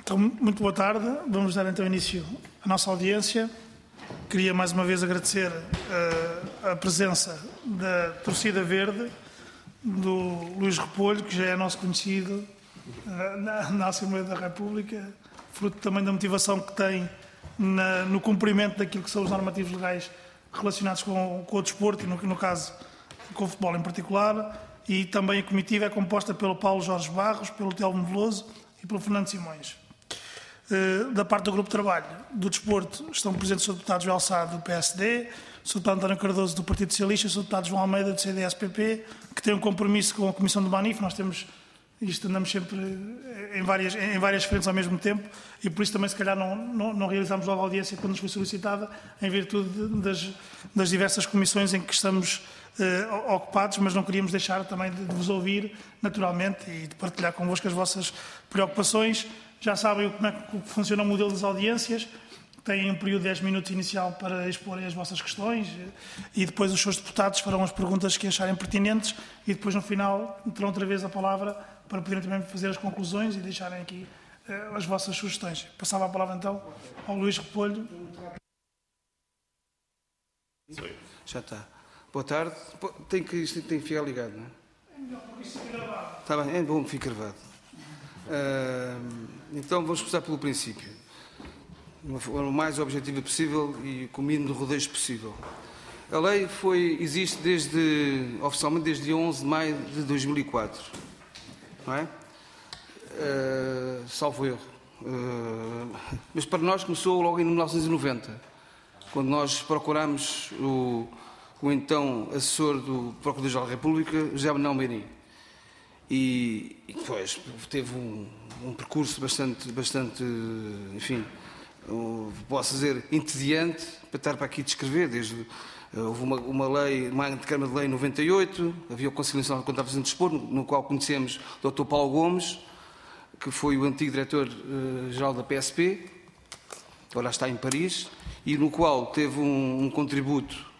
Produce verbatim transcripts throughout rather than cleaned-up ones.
Então, muito boa tarde. Vamos dar então início à nossa audiência. Queria mais uma vez agradecer uh, a presença da torcida verde, do Luís Repolho, que já é nosso conhecido uh, na, na Assembleia da República, fruto também da motivação que tem na, no cumprimento daquilo que são os normativos legais relacionados com, com o desporto e, no, no caso, com o futebol em particular. E também a comitiva é composta pelo Paulo Jorge Barros, pelo Telmo Veloso e pelo Fernando Simões. Da parte do Grupo de Trabalho do Desporto estão presentes o Deputado João Sá, do P S D, o Deputado António Cardoso, do Partido Socialista, o Deputado João Almeida, do C D S P P, que tem um compromisso com a Comissão do Manif. Nós temos isto, andamos sempre em várias, em várias frentes ao mesmo tempo e por isso também se calhar não, não, não realizamos logo a audiência quando nos foi solicitada, em virtude das, das diversas comissões em que estamos Uh, ocupados, mas não queríamos deixar também de, de vos ouvir naturalmente e de partilhar convosco as vossas preocupações. Já sabem como é que funciona o modelo das audiências. Têm um período de dez minutos inicial para exporem as vossas questões e depois os seus deputados farão as perguntas que acharem pertinentes e depois no final terão outra vez a palavra para poderem também fazer as conclusões e deixarem aqui uh, as vossas sugestões. Passava a palavra então ao Luís Repolho. Já está. Boa tarde. Tem que, isto tem que ficar ligado, não é? É melhor porque isto fica gravado. Está bem, é bom que fique gravado. Uh, então vamos começar pelo princípio. De uma forma o mais objetiva possível e com o mínimo de rodeios possível. A lei foi, existe desde, oficialmente desde dia onze de maio de dois mil e quatro. Não é? Uh, salvo erro. Uh, mas para nós começou logo em mil novecentos e noventa, quando nós procurámos o o então assessor do Procurador-Geral da República, José Manuel Meirinho. E, e depois teve um, um percurso bastante, bastante, enfim, posso dizer, entediante, para estar para aqui descrever. Desde, houve uma, uma lei, uma Câmara de Lei em noventa e oito, havia a Conciliação de Contratos de Desporto, no qual conhecemos o doutor Paulo Gomes, que foi o antigo diretor-geral da P S P, agora está em Paris, e no qual teve um, um contributo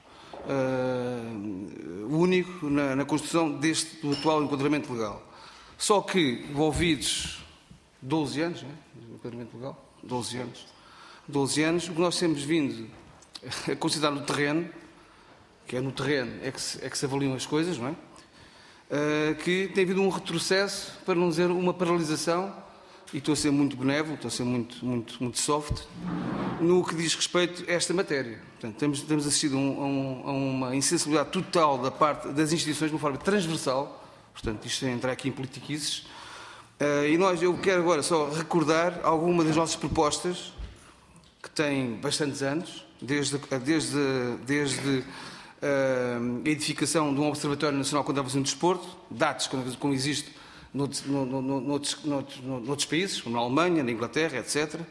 Uh, único na, na construção deste do atual enquadramento legal. Só que, envolvidos doze anos, não é? Enquadramento legal, doze anos, doze anos, o que nós temos vindo a considerar no terreno, que é no terreno é que se, é que se avaliam as coisas, não é? Uh, que tem havido um retrocesso, para não dizer uma paralisação, e estou a ser muito benévolo, estou a ser muito, muito, muito soft, no que diz respeito a esta matéria. Portanto, temos, temos assistido a, um, a uma insensibilidade total da parte das instituições de uma forma transversal, portanto, isto sem entrar aqui em politiquices, uh, e nós, eu quero agora só recordar algumas das nossas propostas, que têm bastantes anos, desde, desde, desde uh, a edificação de um Observatório Nacional contra a Violência no Desporto, dados como existe noutros, no, no, no, noutros, noutros, noutros países, como na Alemanha, na Inglaterra, etcétera.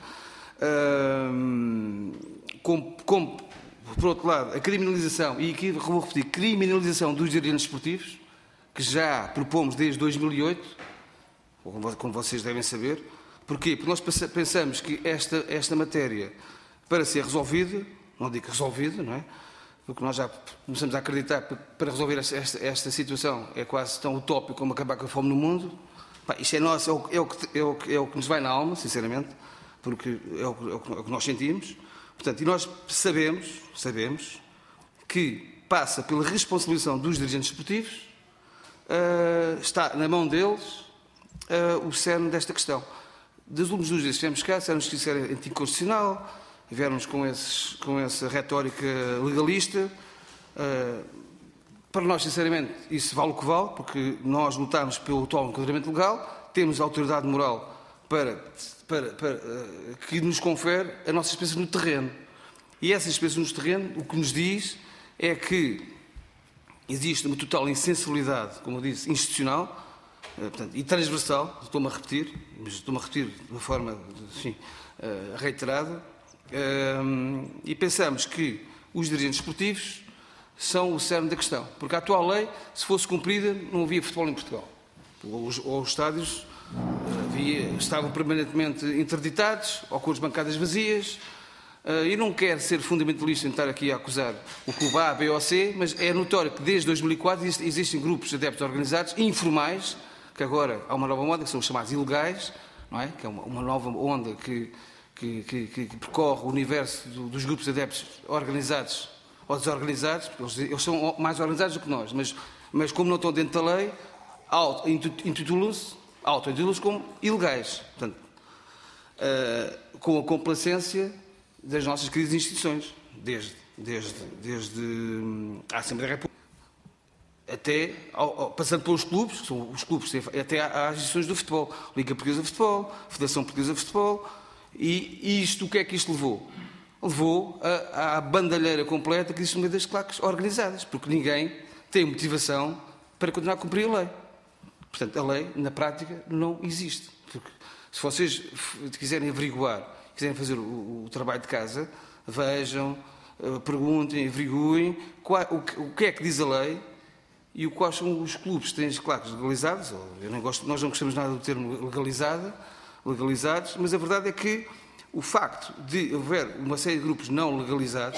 Uh, como, como, por outro lado, a criminalização, e aqui vou repetir, criminalização dos dirigentes esportivos, que já propomos desde dois mil e oito, como vocês devem saber. Porquê? Porque nós pensamos que esta, esta matéria, para ser resolvida, não digo resolvida, não é? Porque nós já começamos a acreditar que para resolver esta, esta, esta situação é quase tão utópico como acabar com a fome no mundo. Pá, isto é nosso, é o, é, o que, é, o, é o que nos vai na alma, sinceramente, porque é o, é o que nós sentimos. Portanto, e nós sabemos, sabemos que passa pela responsabilização dos dirigentes esportivos, uh, está na mão deles uh, o cerne desta questão. Das últimas duas vezes que tivemos cá, disseram-nos que isso era anticonstitucional, viermos com, esses, com essa retórica legalista. Uh, para nós, sinceramente, isso vale o que vale, porque nós lutamos pelo atual enquadramento legal, temos a autoridade moral para, para, para, uh, que nos confere a nossa experiência no terreno. E essa experiência no terreno, o que nos diz é que existe uma total insensibilidade, como eu disse, institucional, uh, portanto, e transversal, estou-me a repetir, mas estou-me a repetir de uma forma, enfim, uh, reiterada. Um, e pensamos que os dirigentes esportivos são o cerne da questão, porque a atual lei, se fosse cumprida, não havia futebol em Portugal. Os, ou os estádios havia, estavam permanentemente interditados, ou com as bancadas vazias, uh, e não quero ser fundamentalista em estar aqui a acusar o clube A, B ou C, mas é notório que desde dois mil e quatro existem grupos de adeptos organizados informais, que agora há uma nova moda, que são os chamados ilegais, não é? Que é uma, uma nova onda que, que, que, que percorre o universo do, dos grupos de adeptos organizados ou desorganizados, eles, eles são mais organizados do que nós, mas, mas como não estão dentro da lei, intitulam-se auto-intitulam-se como ilegais. Portanto, uh, com a complacência das nossas queridas instituições, desde, desde, desde a Assembleia da República até, ao, ao, passando pelos clubes, são os clubes, até às instituições do futebol, Liga Portuguesa de Futebol, Federação Portuguesa de Futebol, e, e isto, o que é que isto levou? Levou à bandalheira completa que existe no meio das claques organizadas, porque ninguém tem motivação para continuar a cumprir a lei. Portanto, a lei, na prática, não existe. Porque se vocês quiserem averiguar, quiserem fazer o, o trabalho de casa, vejam, perguntem, averiguem qual, o, o que é que diz a lei e quais são os clubes que têm as claques legalizadas. Eu não gosto, nós não gostamos nada do termo legalizada, legalizados, mas a verdade é que o facto de haver uma série de grupos não legalizados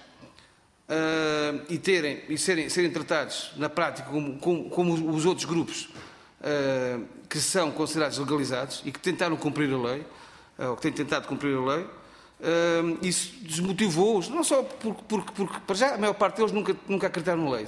uh, e, terem, e serem, serem tratados na prática como, como, como os outros grupos uh, que são considerados legalizados e que tentaram cumprir a lei, uh, ou que têm tentado cumprir a lei, uh, isso desmotivou-os, não só porque, porque, porque, para já, a maior parte deles nunca, nunca acreditaram na lei.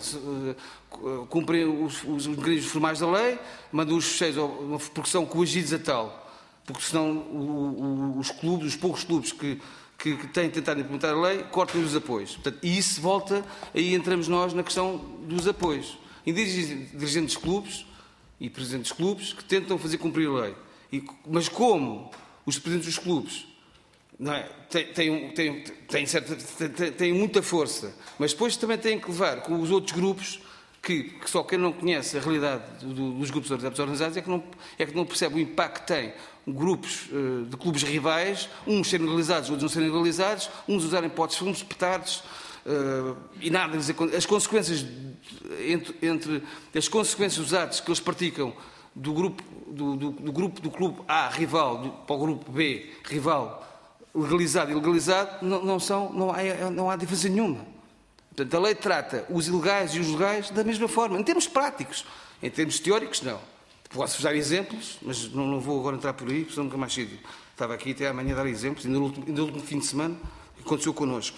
Uh, cumprem os, os mecanismos formais da lei, mandam os fecheiros porque são coagidos a tal. Porque senão o, o, os clubes, os poucos clubes que, que, que têm tentado implementar a lei, cortam os apoios. Portanto, e isso volta, aí entramos nós na questão dos apoios. E dirigentes de clubes e presidentes de clubes que tentam fazer cumprir a lei. E, mas como os presidentes dos clubes não é, têm, têm, têm, têm, certa, têm, têm muita força, mas depois também têm que levar com os outros grupos que, que só quem não conhece a realidade do, dos grupos organizados é que, não, é que não percebe o impacto que tem grupos uh, de clubes rivais, uns serem legalizados, outros não serem legalizados, uns usarem potes fumos, petardos, uh, e nada, as consequências entre, entre as consequências dos atos que eles praticam do grupo do, do, do, grupo, do clube A rival do, para o grupo B rival legalizado e legalizado, não, não, são, não, há, não há diferença nenhuma. Portanto, a lei trata os ilegais e os legais da mesma forma, em termos práticos. Em termos teóricos, não. Posso-vos dar exemplos, mas não, não vou agora entrar por aí, porque nunca mais cedo. Estava aqui até amanhã a dar exemplos, ainda no último, ainda no último fim de semana, que aconteceu connosco.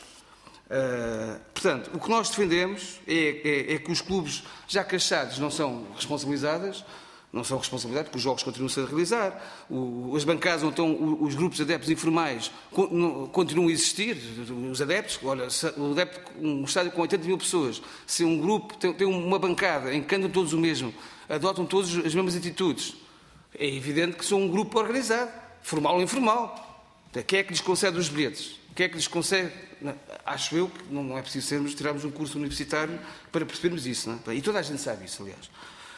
Uh, portanto, o que nós defendemos é, é, é que os clubes já cachados não são responsabilizados, não são responsabilizados, porque os jogos continuam-se a realizar, o, as bancadas onde estão os grupos de adeptos informais continuam a existir, os adeptos, olha, o adepto, um estádio com oitenta mil pessoas, se um grupo tem, tem uma bancada em que andam todos o mesmo, adotam todas as mesmas atitudes, é evidente que são um grupo organizado, formal ou informal. Quem é que lhes concede os bilhetes? Quem é que lhes concede? Não, acho eu que não é preciso sermos, tirarmos um curso universitário para percebermos isso, não é? E toda a gente sabe isso, aliás.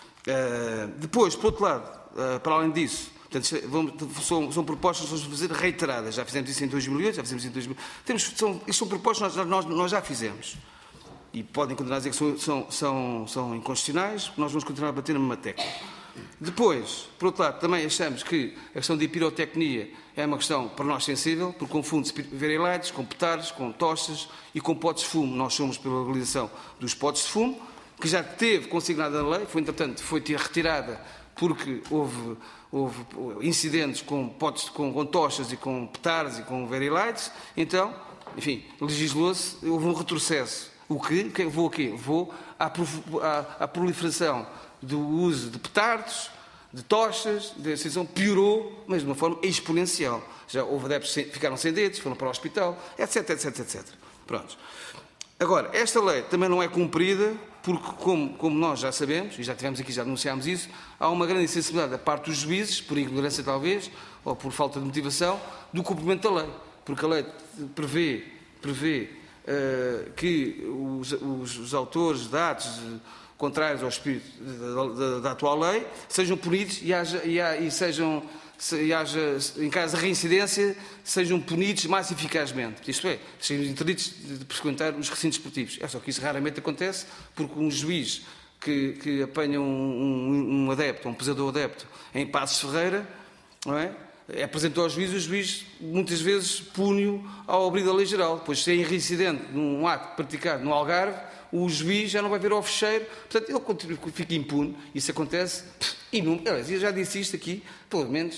Uh, depois, por outro lado, uh, para além disso, portanto, vamos, são, são propostas que vamos fazer reiteradas. Já fizemos isso em dois mil e oito, já fizemos isso em dois mil. Temos, são, isto são propostas que nós, nós, nós já fizemos. E podem continuar a dizer que são, são, são, são inconstitucionais, nós vamos continuar a bater na mesma tecla. Depois, por outro lado, também achamos que a questão de pirotecnia é uma questão para nós sensível, porque confunde-se verilaites com petardos, com tochas e com potes de fumo. Nós somos pela legalização dos potes de fumo, que já teve consignada na lei, foi, entretanto, foi retirada porque houve, houve incidentes com, potes, com, com tochas e com petardos e com verilaites. Então, enfim, legislou-se, houve um retrocesso. O que? Vou a quê? Vou à, à, à proliferação do uso de petardos, de tochas, de decisão piorou, mas de uma forma exponencial. Já houve adeptos que ficaram sem dedos, foram para o hospital, etc, etc, etcétera. Pronto. Agora, esta lei também não é cumprida porque, como, como nós já sabemos, e já tivemos aqui, já denunciámos isso, há uma grande insensibilidade da parte dos juízes, por ignorância talvez, ou por falta de motivação, do cumprimento da lei. Porque a lei prevê, prevê uh, que os, os, os autores de atos contrários ao espírito da, da, da atual lei sejam punidos e, haja, e, há, e sejam, se, haja, em caso de reincidência, sejam punidos mais eficazmente. Isto é, sejam interditos de frequentar os recintos esportivos. É só que isso raramente acontece, porque um juiz que, que apanha um, um, um adepto, um pesador adepto, em Passos Ferreira, não é? É apresentou ao juiz, o juiz muitas vezes pune-o ao abrigo da lei geral. Pois se é reincidente num ato praticado no Algarve, o juiz já não vai ver ao fecheiro, portanto, ele continua, fica impune. Isso acontece inúmero. Eu já disse isto aqui, pelo menos,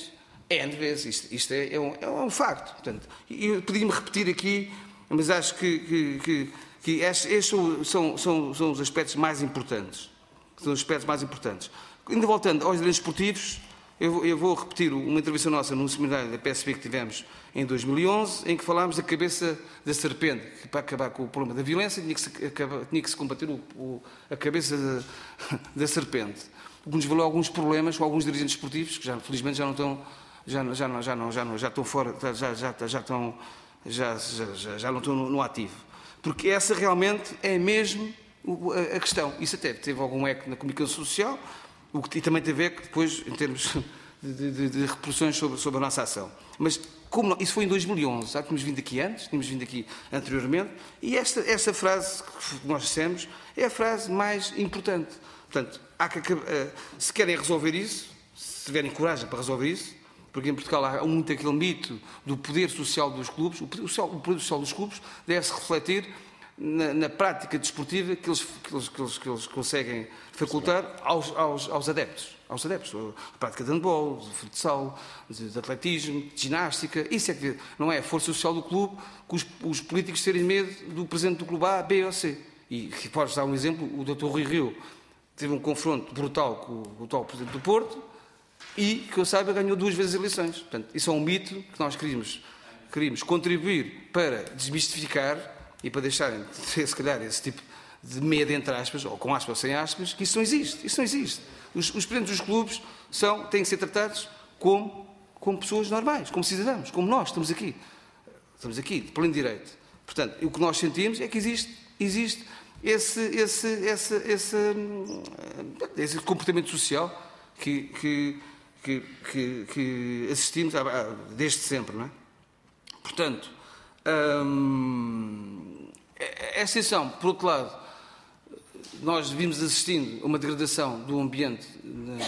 é N vezes. Isto, isto é, é, um, é um facto. Portanto, eu podia-me repetir aqui, mas acho que, que, que, que estes, estes são, são, são os aspectos mais importantes. São os aspectos mais importantes. Ainda voltando aos direitos esportivos, eu, eu vou repetir uma intervenção nossa num seminário da P S P que tivemos em dois mil e onze, em que falámos da cabeça da serpente, que para acabar com o problema da violência tinha que se, acaba, tinha que se combater o, o, a cabeça da, da serpente. O que nos valeu alguns problemas com alguns dirigentes esportivos, que já, felizmente já não estão, já, já, não, já, não, já, não, já estão fora, já, já, já, estão, já, já, já não estão no, no ativo. Porque essa realmente é mesmo a, a questão. Isso até teve algum eco na comunicação social, o que e também teve eco depois, em termos de, de, de repercussões sobre, sobre a nossa ação. Mas como não, isso foi em dois mil e onze, já tínhamos vindo aqui antes, tínhamos vindo aqui anteriormente, e esta, esta frase que nós dissemos é a frase mais importante. Portanto, há que, se querem resolver isso, se tiverem coragem para resolver isso, porque em Portugal há muito aquele mito do poder social dos clubes, o poder social, o poder social dos clubes deve-se refletir na, na prática desportiva que eles, que, eles, que, eles, que eles conseguem facultar aos, aos, aos adeptos. Aos adeptos, a prática de handball, de futsal, de, de atletismo, de ginástica, isso é que não é a força social do clube que os, os políticos terem medo do presidente do clube A, B ou C. E podes dar um exemplo, o doutor Rui Rio teve um confronto brutal com o, com o atual presidente do Porto e, que eu saiba, ganhou duas vezes as eleições. Portanto, isso é um mito que nós queríamos, queríamos contribuir para desmistificar e para deixarem de ter, se calhar, esse tipo de medo, entre aspas, ou com aspas ou sem aspas, que isso não existe. Isso não existe. Os, os presidentes dos clubes são, têm que ser tratados como, como pessoas normais, como cidadãos, como nós, estamos aqui. Estamos aqui, de pleno direito. Portanto, o que nós sentimos é que existe, existe esse, esse, esse, esse, esse comportamento social que, que, que, que, que assistimos desde sempre, não é? Portanto, hum, esta exceção, por outro lado, nós vimos assistindo a uma degradação do ambiente na,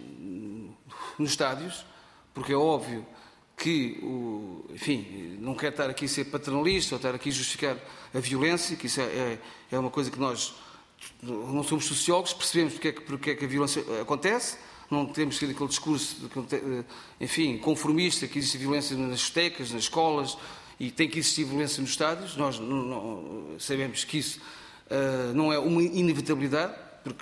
nos estádios, porque é óbvio que, o, enfim, não quero estar aqui a ser paternalista ou estar aqui a justificar a violência, que isso é, é uma coisa que nós não somos sociólogos, percebemos porque é que, porque é que a violência acontece, não temos que ter aquele discurso, enfim, conformista, que existe violência nas discotecas, nas escolas, e tem que existir violência nos estádios. Nós não, não, sabemos que isso uh, não é uma inevitabilidade, porque,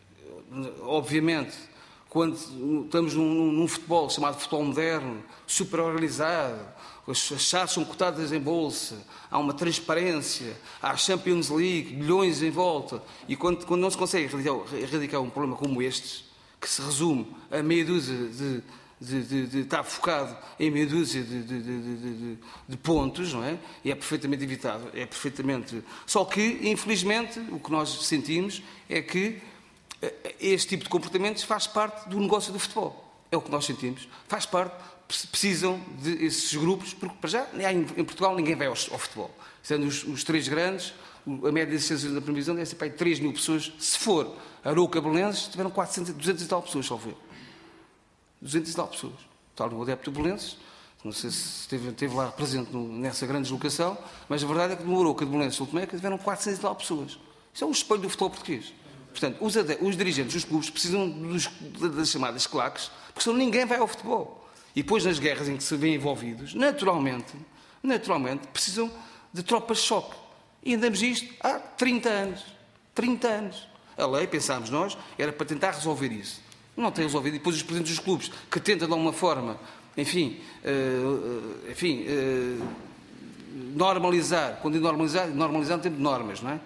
obviamente, quando estamos num, num futebol chamado futebol moderno, super organizado, as chaves são cotadas em bolsa, há uma transparência, há a Champions League, milhões em volta, e quando, quando não se consegue erradicar, erradicar um problema como este, que se resume a meia dúzia de, de, de, de estar focado em meia dúzia de, de, de, de, de pontos, não é? E é perfeitamente evitável, é perfeitamente... Só que, infelizmente, o que nós sentimos é que este tipo de comportamentos faz parte do negócio do futebol. É o que nós sentimos. Faz parte, precisam desses grupos, porque para já, em Portugal, ninguém vai ao, ao futebol. Sendo os, os três grandes, a média de assistências da previsão deve ser para aí três mil pessoas. Se for Arouca, Belenenses, tiveram quatrocentas, duzentas e tal pessoas, só ver. duzentas e tal pessoas. Tal no adepto do Belenenses, não sei se esteve, esteve lá presente no, nessa grande deslocação, mas a verdade é que no Arouca, de Belenenses e Ultimeca tiveram quatrocentas e tal pessoas. Isso é um espelho do futebol português. Portanto, os, os dirigentes dos clubes precisam dos, das chamadas claques, porque senão ninguém vai ao futebol. E depois, nas guerras em que se vêem envolvidos, naturalmente, naturalmente, precisam de tropas de choque. E andamos isto há trinta anos. trinta anos. A lei, pensámos nós, era para tentar resolver isso. Não tem resolvido. E depois os presidentes dos clubes, que tentam de alguma forma, enfim, uh, enfim, uh, normalizar, quando digo normalizar, normalizar no tempo de normas, não é?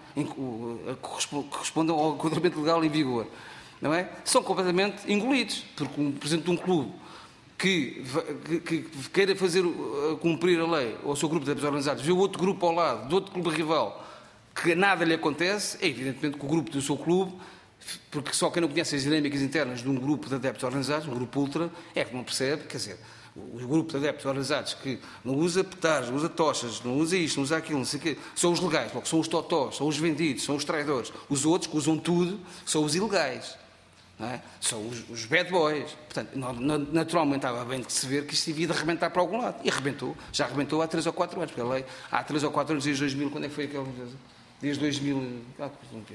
Que correspondam ao enquadramento legal em vigor, não é? São completamente engolidos, porque um presidente de um clube que, que, que queira fazer cumprir a lei ao seu grupo de adeptos organizados, vê o outro grupo ao lado, do outro clube rival, que nada lhe acontece, é evidentemente que o grupo do seu clube, porque só quem não conhece as dinâmicas internas de um grupo de adeptos organizados, um grupo ultra, é que não percebe, quer dizer, o grupo de adeptos organizados que não usa petardos, não usa tochas, não usa isto, não usa aquilo, não sei o quê, são os legais, logo, são os totós, são os vendidos, são os traidores. Os outros que usam tudo são os ilegais, não é? São os, os bad boys. Portanto, naturalmente estava bem de se ver que isto devia de arrebentar para algum lado. E arrebentou, já arrebentou há três ou quatro anos, porque a lei, há três ou quatro anos, desde dois mil, quando é que foi aquela coisa? Desde dois mil, ah,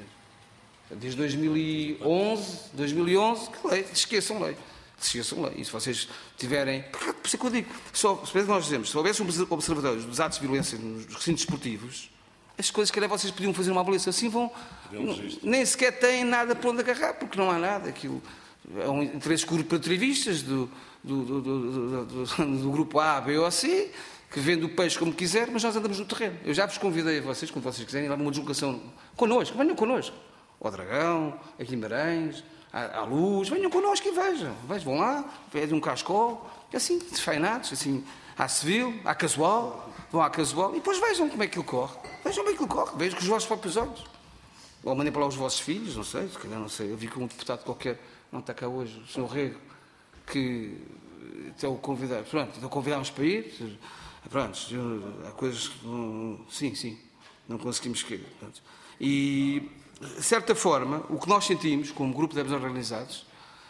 desde dois mil e onze, dois mil e onze, que lei, esqueçam lei. Se lei. E se vocês tiverem... Por isso é que eu digo, só, por isso é que nós dizemos, se houvesse um observatório dos atos de violência nos recintos esportivos, as coisas que calhar vocês podiam fazer uma avaliação assim, vão, nem sequer têm nada para onde agarrar, porque não há nada. Aquilo é um interesses corporativistas do, do, do, do, do, do, do grupo A, B ou C, que vende o peixe como quiser, mas nós andamos no terreno. Eu já vos convidei a vocês, quando vocês quiserem, ir lá uma deslocação connosco, venham connosco. Ao Dragão, a Guimarães, à, à Luz, venham connosco e vejam. Vejam, vão lá, pedem um cascol, assim, desfainados, assim, à civil, à casual, vão à casual, e depois vejam como é que ele corre. Vejam bem que ele corre, vejam com os vossos próprios olhos. Ou mandem para lá os vossos filhos, não sei, se calhar não sei. Eu vi que um deputado qualquer, não está cá hoje, o senhor Rego, que então, convidar, pronto, então convidámos para ir, pronto, há coisas que não, sim, sim, não conseguimos que, pronto. E, de certa forma, o que nós sentimos, como grupo de adeptos organizados,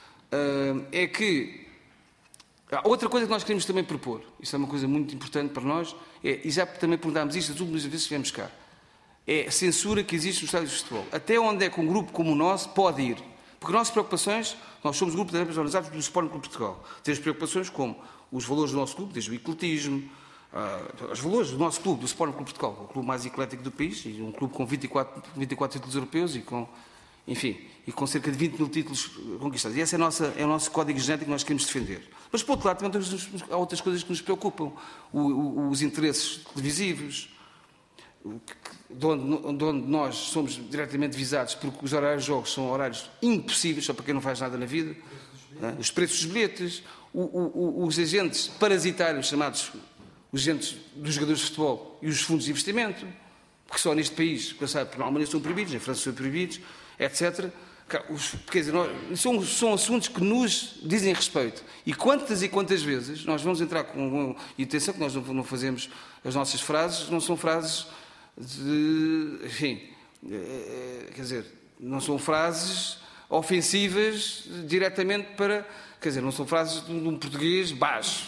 é que há outra coisa que nós queremos também propor, isso é uma coisa muito importante para nós, é, e já também perguntámos isto as últimas vezes que viemos cá, é a censura que existe nos estádios de futebol. Até onde é que um grupo como o nosso pode ir? Porque nossas preocupações, nós somos um grupo de adeptos organizados do Sporting Clube de Portugal. Temos preocupações como os valores do nosso clube, desde o ecletismo, uh, os valores do nosso clube, do Sporting Clube de Portugal, o clube mais eclético do país, e um clube com vinte e quatro, vinte e quatro títulos europeus e com, enfim, e com cerca de vinte mil títulos conquistados. E esse é, a nossa, é o nosso código genético que nós queremos defender. Mas, por outro lado, também temos, há outras coisas que nos preocupam. O, o, os interesses televisivos, de onde, de onde nós somos diretamente visados, porque os horários de jogos são horários impossíveis, só para quem não faz nada na vida, né? Os preços dos bilhetes, o, o, os agentes parasitários, chamados os agentes dos jogadores de futebol e os fundos de investimento, porque só neste país, sabe, na Alemanha são proibidos, na França são proibidos, etcétera. Os, quer dizer, nós, são, são assuntos que nos dizem respeito. E quantas e quantas vezes nós vamos entrar com... E atenção que nós não, não fazemos... As nossas frases não são frases de... Enfim, quer dizer, não são frases ofensivas diretamente para... Quer dizer, não são frases de um português baixo.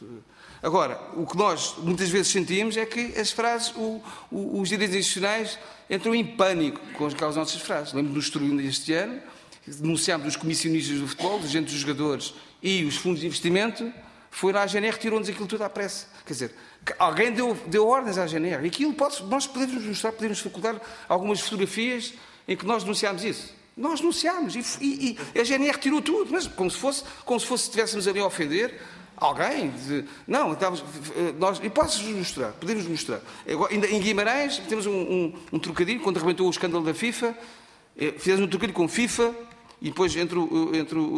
Agora, o que nós muitas vezes sentimos é que as frases, o, o, os direitos institucionais entram em pânico com as nossas frases. Lembro do Estoril este ano, denunciámos os comissionistas do futebol, os agentes dos jogadores e os fundos de investimento, foi lá à G N R e tirou-nos aquilo tudo à pressa. Quer dizer, alguém deu, deu ordens à G N R. E aquilo pode, nós podemos mostrar, podemos facultar algumas fotografias em que nós denunciámos isso. Nós denunciámos e, e, e a G N R tirou tudo, mas como se fosse, como se fosse estivéssemos ali a ofender alguém. De, não, estávamos, nós, e posso-vos mostrar, podemos mostrar. Em Guimarães temos um, um, um trocadilho, quando arrebentou o escândalo da FIFA, fizemos um trocadilho com FIFA e depois entre o, entre o,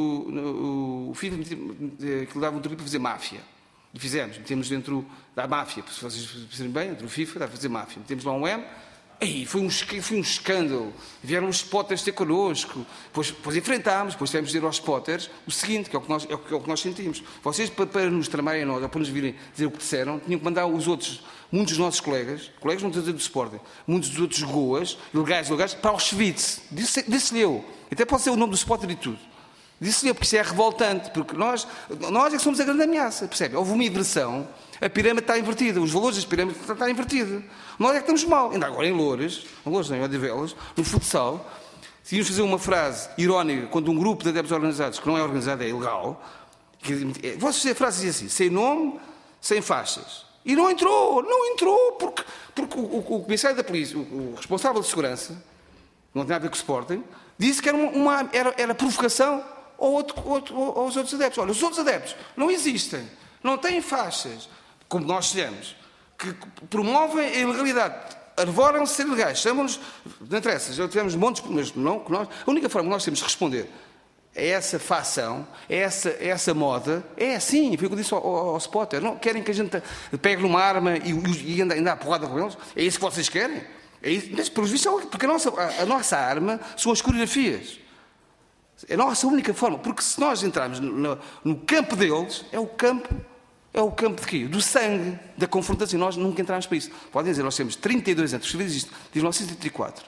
o, o FIFA, que dava um trocadilho para fazer máfia. E fizemos, metemos dentro da máfia, se vocês perceberem bem, entre o FIFA, dá para fazer máfia. Metemos lá um M. Ei, foi, um, foi um escândalo. Vieram os spotters ter connosco. Depois, depois enfrentámos, depois tivemos de dizer aos spotters o seguinte, que é o que nós, é o que, é o que nós sentimos. Vocês, para, para nos tramarem a nós, ou para nos virem dizer o que disseram, tinham que mandar os outros, muitos dos nossos colegas, colegas não estou a dizer do Sporting, muitos dos outros goas, legais, legais, para Auschwitz. Disse-lhe disse eu. Até pode ser o nome do spotter e tudo. Disse-lhe eu, porque isso é revoltante, porque nós, nós é que somos a grande ameaça, percebe? Houve uma inversão, a pirâmide está invertida, os valores das pirâmides estão invertidos. Nós é que estamos mal. Ainda agora em Loures, em Loures não, em Odivelas, no futsal, se íamos fazer uma frase irónica quando um grupo de adeptos organizados, que não é organizado, é ilegal, que, vou fazer a frase assim, sem nome, sem faixas. E não entrou, não entrou, porque, porque o, o, o comissário da polícia, o, o responsável de segurança, não tem nada a ver com o Sporting, disse que era, uma, uma, era, era provocação ao outro, outro, aos outros adeptos. Olha, os outros adeptos não existem, não têm faixas, como nós fizemos, que promovem a ilegalidade, arvoram-se ser ilegais, chamam-nos, não interessa, já tivemos montes, mas não, que nós, a única forma que nós temos de responder a essa facção, a essa, a essa moda, é assim, foi o que eu disse ao, ao, ao spotter, não querem que a gente pegue numa arma e, e ande a porrada com eles? É isso que vocês querem? É isso, mas, pelos vistos, porque a nossa, a, a nossa arma são as coreografias. É a nossa única forma, porque se nós entrarmos no, no campo deles, é o campo, é o campo de quê? Do sangue, da confrontação. Nós nunca entramos para isso. Podem dizer, nós temos trinta e dois anos, escrevi isto, de mil novecentos e trinta e quatro.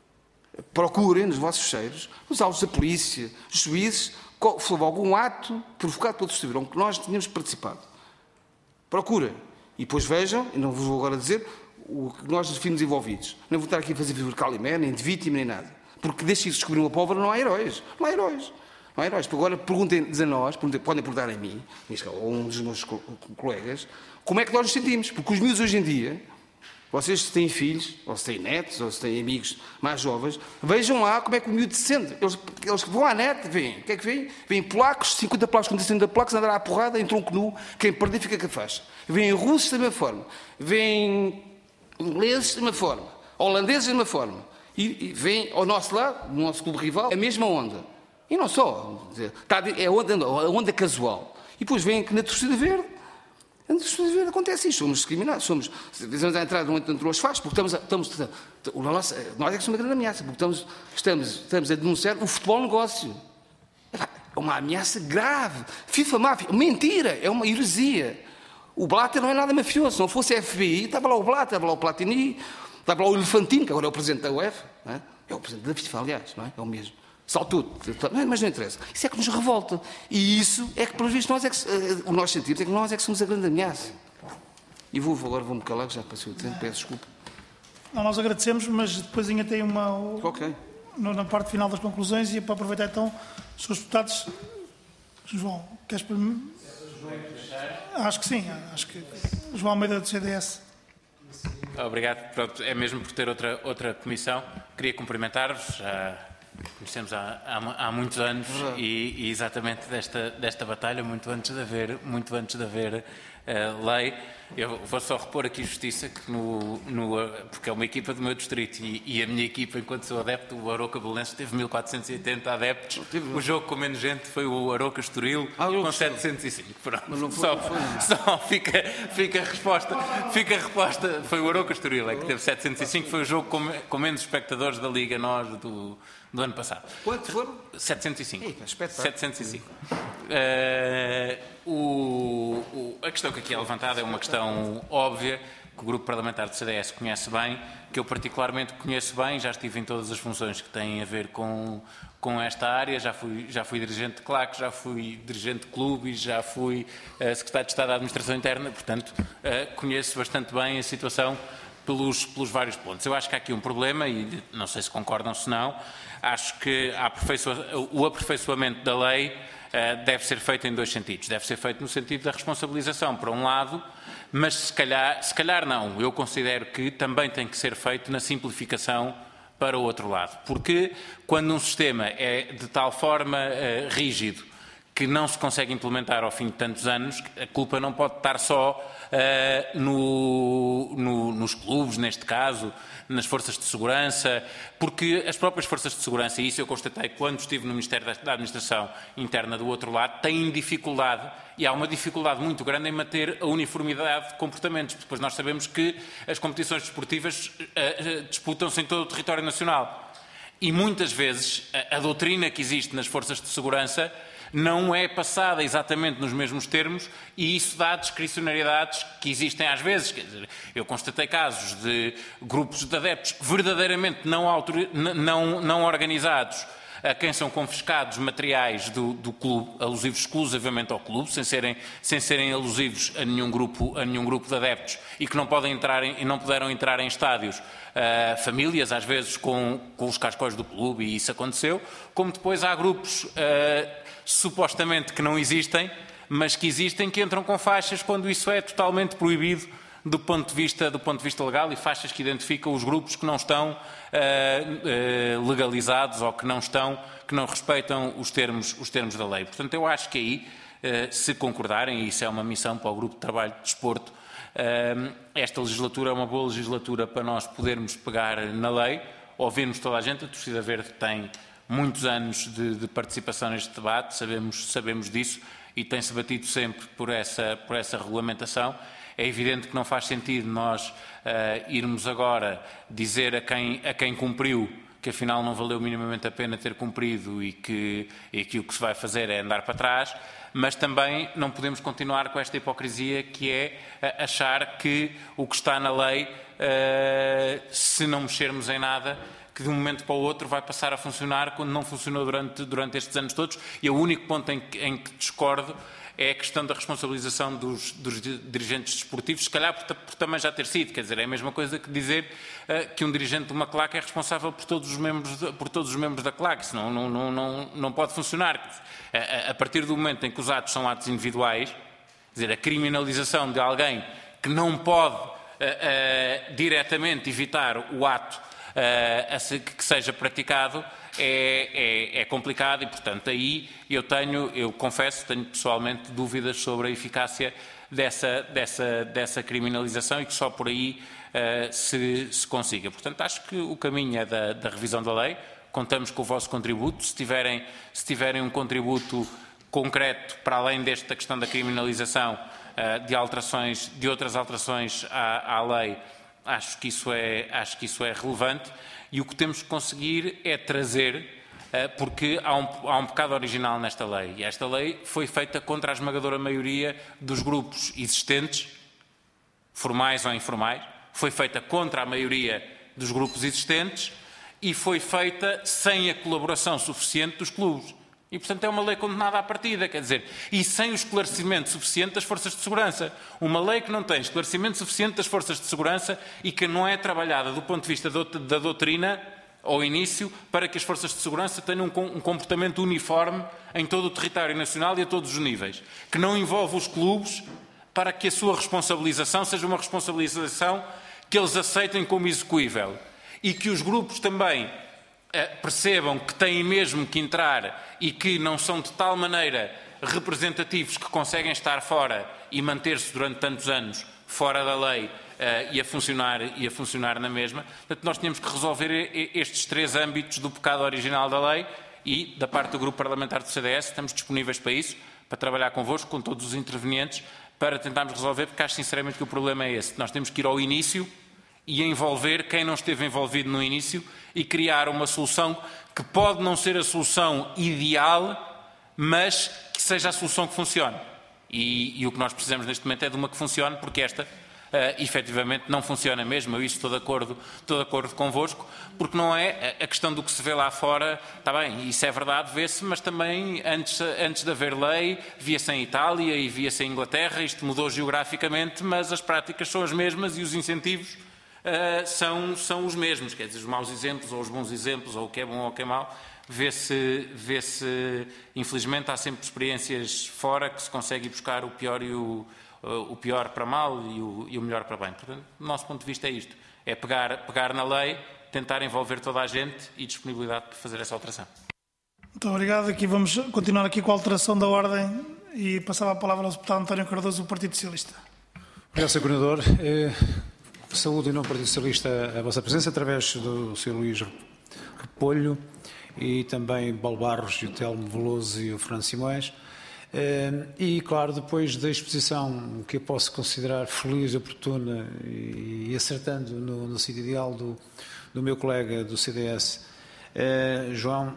Procurem nos vossos cheiros, nos autos da polícia, juízes, se houve algum ato provocado pelo distribuidor, onde nós tínhamos participado. Procurem. E depois vejam, e não vos vou agora dizer, o que nós definimos envolvidos. Não vou estar aqui a fazer figura de calimé, nem de vítima, nem nada. Porque desde que descobriram a pólvora não há heróis. Não há heróis. Não é nós. Agora perguntem-nos a nós, podem perguntar a mim, ou a um dos meus colegas, como é que nós nos sentimos. Porque os miúdos hoje em dia, vocês se têm filhos, ou se têm netos, ou se têm amigos mais jovens, vejam lá como é que o miúdo se sente. Eles, eles vão à net, veem. O que é que veem? Veem polacos, cinquenta polacos contra cinquenta polacos, andar à porrada, em tronco nu, quem perder fica com a faixa. Veem russos da mesma forma. Veem ingleses da mesma forma. Holandeses da mesma forma. E, e veem ao nosso lado, no nosso clube rival, a mesma onda. E não só. É a onda, a onda casual. E depois veem que na torcida verde, na torcida verde acontece isto. Somos discriminados. Somos, dizemos a entrada entre os faixas, porque estamos, a, estamos nós, nós é que somos uma grande ameaça, porque estamos, estamos, estamos a denunciar o futebol negócio. É uma ameaça grave. FIFA máfia. Mentira. É uma heresia. O Blatter não é nada mafioso. Se não fosse a F B I, estava lá o Blatter, estava lá o Platini, estava lá o Elefantino, que agora é o presidente da UEFA. Não é? É o presidente da FIFA, aliás, não é? É o mesmo. Saltudo, mas não interessa. Isso é que nos revolta. E isso é que, pelos vistos, nós é que, o nós sentimos é que nós é que somos a grande ameaça. E vou, agora vou-me calar, que já passei o tempo, peço desculpa. Não, nós agradecemos, mas depois ainda tem uma... Ok. Na parte final das conclusões, e para aproveitar então, os seus deputados... João, queres... Acho que sim, acho que... João Almeida, do C D S. Obrigado. Pronto, é mesmo por ter outra, outra comissão. Queria cumprimentar-vos. Já conhecemos há, há, há muitos anos e, e exatamente desta, desta batalha, muito antes de haver, muito antes de haver uh, lei. Eu vou só repor aqui justiça, que no, no, porque é uma equipa do meu distrito e, e a minha equipa, enquanto sou adepto, o Aroca Belenenses teve mil quatrocentos e oitenta adeptos. O jogo com menos gente foi o Aroca Estoril, ah, com setecentos e cinco. Pronto. Mas não foi, só, não foi, não. Só fica, fica a resposta. Fica a resposta. Foi o Aroca Estoril, é que teve setecentos e cinco. Foi o jogo com, com menos espectadores da Liga Nós do, do ano passado. Quantos foram? setecentos e cinco. Ei, setecentos e cinco. Uh, o, o, a questão que aqui é levantada é uma questão óbvia, que o Grupo Parlamentar do C D S conhece bem, que eu particularmente conheço bem, já estive em todas as funções que têm a ver com, com esta área, já fui, já fui dirigente de claque, já fui dirigente de clube e já fui uh, secretário de Estado da Administração Interna, portanto, uh, conheço bastante bem a situação pelos, pelos vários pontos. Eu acho que há aqui um problema, e não sei se concordam se não, acho que a aperfeiçoa, o aperfeiçoamento da lei uh, deve ser feito em dois sentidos. Deve ser feito no sentido da responsabilização, por um lado, mas se calhar, se calhar não. Eu considero que também tem que ser feito na simplificação para o outro lado. Porque quando um sistema é de tal forma uh, rígido que não se consegue implementar ao fim de tantos anos, a culpa não pode estar só uh, no, no, nos clubes, neste caso, nas forças de segurança, porque as próprias forças de segurança, e isso eu constatei quando estive no Ministério da Administração Interna do outro lado, têm dificuldade, e há uma dificuldade muito grande em manter a uniformidade de comportamentos. Depois nós sabemos que as competições desportivas uh, uh, disputam-se em todo o território nacional. E muitas vezes a, a doutrina que existe nas forças de segurança não é passada exatamente nos mesmos termos e isso dá discricionariedades que existem às vezes. Quer dizer, eu constatei casos de grupos de adeptos verdadeiramente não, autor... não, não organizados a quem são confiscados materiais do, do clube, alusivos exclusivamente ao clube, sem serem, sem serem alusivos a nenhum grupo, a nenhum grupo de adeptos e que não, podem entrar em, e não puderam entrar em estádios, uh, famílias, às vezes com, com os cascóis do clube, e isso aconteceu, como depois há grupos uh, supostamente que não existem, mas que existem, que entram com faixas quando isso é totalmente proibido do ponto de vista, do ponto de vista legal, e faixas que identificam os grupos que não estão uh, uh, legalizados ou que não estão, que não respeitam os termos, os termos da lei. Portanto, eu acho que aí, uh, se concordarem, e isso é uma missão para o Grupo de Trabalho de Desporto, uh, esta legislatura é uma boa legislatura para nós podermos pegar na lei, ouvirmos toda a gente. A Torcida Verde tem muitos anos de, de participação neste debate, sabemos, sabemos disso, e tem-se batido sempre por essa, por essa regulamentação. É evidente que não faz sentido nós uh, irmos agora dizer a quem, a quem cumpriu que afinal não valeu minimamente a pena ter cumprido e que, e que o que se vai fazer é andar para trás, mas também não podemos continuar com esta hipocrisia que é uh, achar que o que está na lei, uh, se não mexermos em nada, que de um momento para o outro vai passar a funcionar quando não funcionou durante, durante estes anos todos. E o único ponto em que, em que discordo é a questão da responsabilização dos, dos dirigentes desportivos, se calhar por, por também já ter sido, quer dizer, é a mesma coisa que dizer uh, que um dirigente de uma claque é responsável por todos os membros, de, por todos os membros da claque, senão não, não, não, não pode funcionar. A, a partir do momento em que os atos são atos individuais, quer dizer, a criminalização de alguém que não pode uh, uh, diretamente evitar o ato uh, que seja praticado, É, é, é complicado e, portanto, aí eu tenho, eu confesso, tenho pessoalmente dúvidas sobre a eficácia dessa, dessa, dessa criminalização e que só por aí uh, se, se consiga. Portanto, acho que o caminho é da, da revisão da lei, contamos com o vosso contributo, se tiverem, se tiverem um contributo concreto para além desta questão da criminalização uh, de, alterações, de outras alterações à, à lei, acho que isso é, acho que isso é relevante. E o que temos que conseguir é trazer, porque há um, há um pecado original nesta lei. E esta lei foi feita contra a esmagadora maioria dos grupos existentes, formais ou informais, foi feita contra a maioria dos grupos existentes e foi feita sem a colaboração suficiente dos clubes. E, portanto, é uma lei condenada à partida, quer dizer, e sem o esclarecimento suficiente das forças de segurança. Uma lei que não tem esclarecimento suficiente das forças de segurança e que não é trabalhada do ponto de vista da doutrina, ao início, para que as forças de segurança tenham um comportamento uniforme em todo o território nacional e a todos os níveis. Que não envolve os clubes para que a sua responsabilização seja uma responsabilização que eles aceitem como execuível. E que os grupos também percebam que têm mesmo que entrar e que não são de tal maneira representativos que conseguem estar fora e manter-se durante tantos anos fora da lei uh, e, a funcionar, e a funcionar na mesma. Portanto, nós tínhamos que resolver estes três âmbitos do pecado original da lei e, da parte do Grupo Parlamentar do C D S, estamos disponíveis para isso, para trabalhar convosco, com todos os intervenientes, para tentarmos resolver, porque acho sinceramente que o problema é esse. Nós temos que ir ao início e envolver quem não esteve envolvido no início e criar uma solução que pode não ser a solução ideal, mas que seja a solução que funcione. E, e o que nós precisamos neste momento é de uma que funcione, porque esta, uh, efetivamente, não funciona mesmo. Eu isso estou de acordo, estou de acordo convosco, porque não é a questão do que se vê lá fora, está bem, isso é verdade, vê-se, mas também antes, antes de haver lei, via-se em Itália e via-se em Inglaterra, isto mudou geograficamente, mas as práticas são as mesmas e os incentivos Uh, são, são os mesmos, quer dizer, os maus exemplos ou os bons exemplos, ou o que é bom ou o que é mau, vê-se, vê-se, infelizmente, há sempre experiências fora que se consegue buscar o pior, e o, uh, o pior para mal e o, e o melhor para bem. Portanto, do nosso ponto de vista é isto, é pegar, pegar na lei, tentar envolver toda a gente e disponibilidade para fazer essa alteração. Muito obrigado. Aqui vamos continuar aqui com a alteração da ordem e passava a palavra ao deputado António Cardoso, do Partido Socialista. Obrigado, senhor Coordenador. É... Saúde em nome do Partido Socialista a vossa presença, através do senhor Luís Repolho e também Paulo Barros, o Telmo Veloso e o Fernando Simões. E, claro, depois da exposição que eu posso considerar feliz, oportuna e acertando no, no sítio ideal do, do meu colega do C D S, João,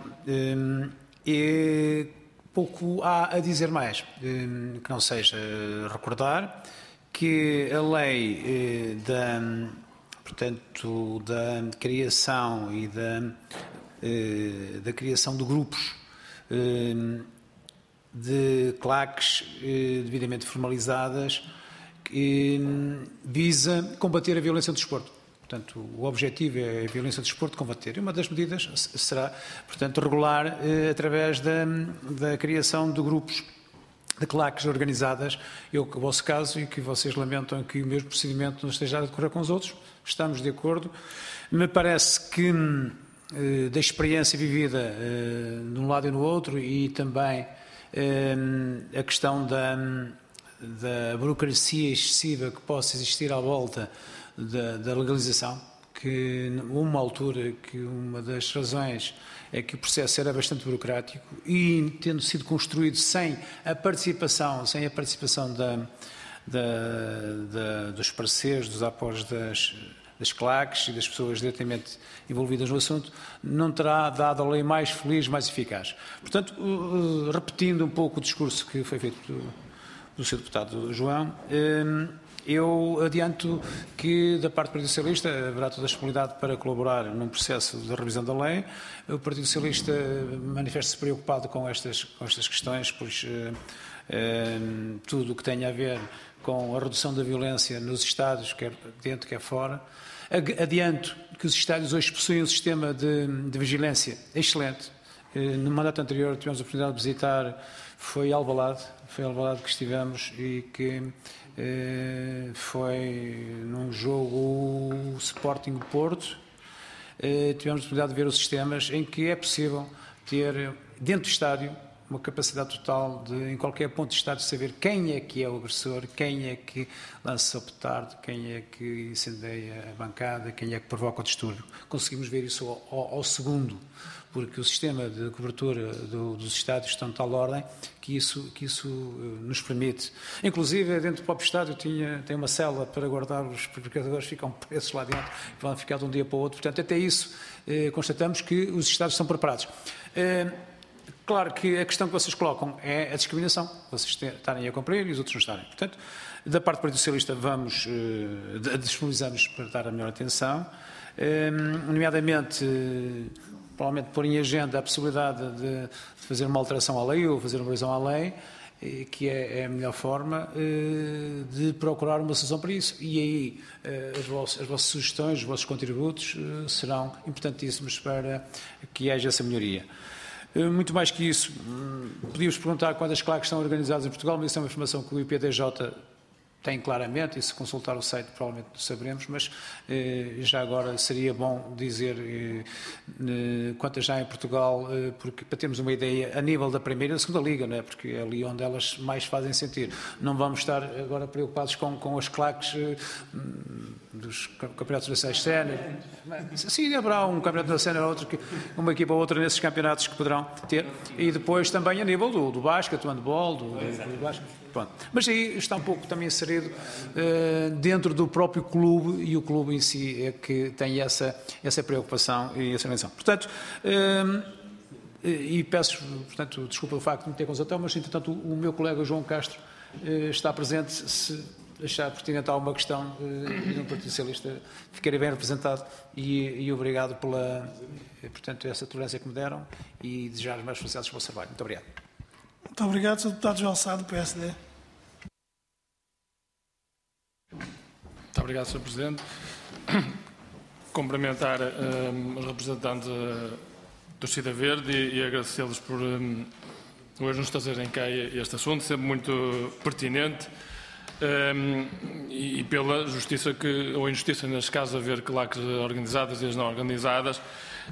e pouco há a dizer mais, que não seja recordar que a lei eh, da, portanto, da criação e da, eh, da criação de grupos eh, de claques eh, devidamente formalizadas que visa combater a violência do desporto. Portanto, o objetivo é a violência do desporto combater. E uma das medidas será, portanto, regular eh, através da, da criação de grupos de claques organizadas. Eu, que o vosso caso, e que vocês lamentam que o mesmo procedimento não esteja a decorrer com os outros, estamos de acordo. Me parece que, eh, da experiência vivida eh, de um lado e no outro, e também eh, a questão da, da burocracia excessiva que possa existir à volta da, da legalização, que numa altura que uma das razões é que o processo era bastante burocrático e tendo sido construído sem a participação, sem a participação da, da, da, dos parceiros, dos apoios das, das claques e das pessoas diretamente envolvidas no assunto, não terá dado a lei mais feliz, mais eficaz. Portanto, repetindo um pouco o discurso que foi feito do do seu deputado João. Eu adianto que, da parte do Partido Socialista, haverá toda a disponibilidade para colaborar num processo de revisão da lei. O Partido Socialista manifesta-se preocupado com estas, com estas questões, pois eh, eh, tudo o que tenha a ver com a redução da violência nos estádios, quer dentro, quer fora. Adianto que os estádios hoje possuem um sistema de, de vigilância excelente. No mandato anterior tivemos a oportunidade de visitar, foi Alvalade, foi Alvalade que estivemos e que eh, foi num jogo Sporting Porto. Eh, tivemos a oportunidade de ver os sistemas em que é possível ter dentro do estádio uma capacidade total de, em qualquer ponto do estádio, saber quem é que é o agressor, quem é que lança o petardo, quem é que incendeia a bancada, quem é que provoca o distúrbio. Conseguimos ver isso ao, ao, ao segundo, porque o sistema de cobertura do, dos estádios está de tal ordem que isso, que isso nos permite. Inclusive, dentro do próprio estádio tinha, tem uma cela para guardar os provocadores, ficam presos lá dentro, vão ficar de um dia para o outro. Portanto, até isso, eh, constatamos que os estádios estão preparados. Eh, Claro que a questão que vocês colocam é a discriminação, vocês estarem a cumprir e os outros não estarem. Portanto, da parte do Partido Socialista vamos, uh, disponibilizamos para dar a melhor atenção, uh, nomeadamente, uh, provavelmente pôr em agenda a possibilidade de, de fazer uma alteração à lei ou fazer uma revisão à lei, uh, que é, é a melhor forma uh, de procurar uma solução para isso. E aí uh, as, vossas, as vossas sugestões, os vossos contributos uh, serão importantíssimos para que haja essa melhoria. Muito mais que isso, podíamos perguntar quantas claques estão organizadas em Portugal, mas isso é uma informação que o I P D J tem claramente, e se consultar o site provavelmente saberemos, mas eh, já agora seria bom dizer eh, quantas já há em Portugal, eh, porque, para termos uma ideia a nível da primeira e da segunda liga, não é? Porque é ali onde elas mais fazem sentir. Não vamos estar agora preocupados com, com as claques eh, dos campeonatos nacionais sénior. Sim, haverá um campeonato nacional, outro que, uma equipa ou outra nesses campeonatos que poderão ter, e depois também a nível do, do basquete, do handball, do, do, do basquete. Pronto. Mas aí está um pouco também inserido uh, dentro do próprio clube, e o clube em si é que tem essa, essa preocupação e essa menção. Portanto, uh, e peço, portanto, desculpa o facto de me ter consultado, mas, entretanto, o, o meu colega João Castro uh, está presente. Se achar pertinente alguma questão uh, no Partido Socialista, ficarei bem representado e, e obrigado pela, portanto, essa tolerância que me deram e desejar as mais felicidades para o seu trabalho. Muito obrigado. Muito obrigado, senhor Deputado João Sá, do P S D. Muito obrigado, senhor Presidente. Cumprimentar um, os representantes uh, do Torcida Verde e, e agradecê-los por um, hoje nos trazerem cá este assunto, sempre muito pertinente, um, e, e pela justiça que, ou injustiça, neste caso, haver claques organizadas e as não organizadas.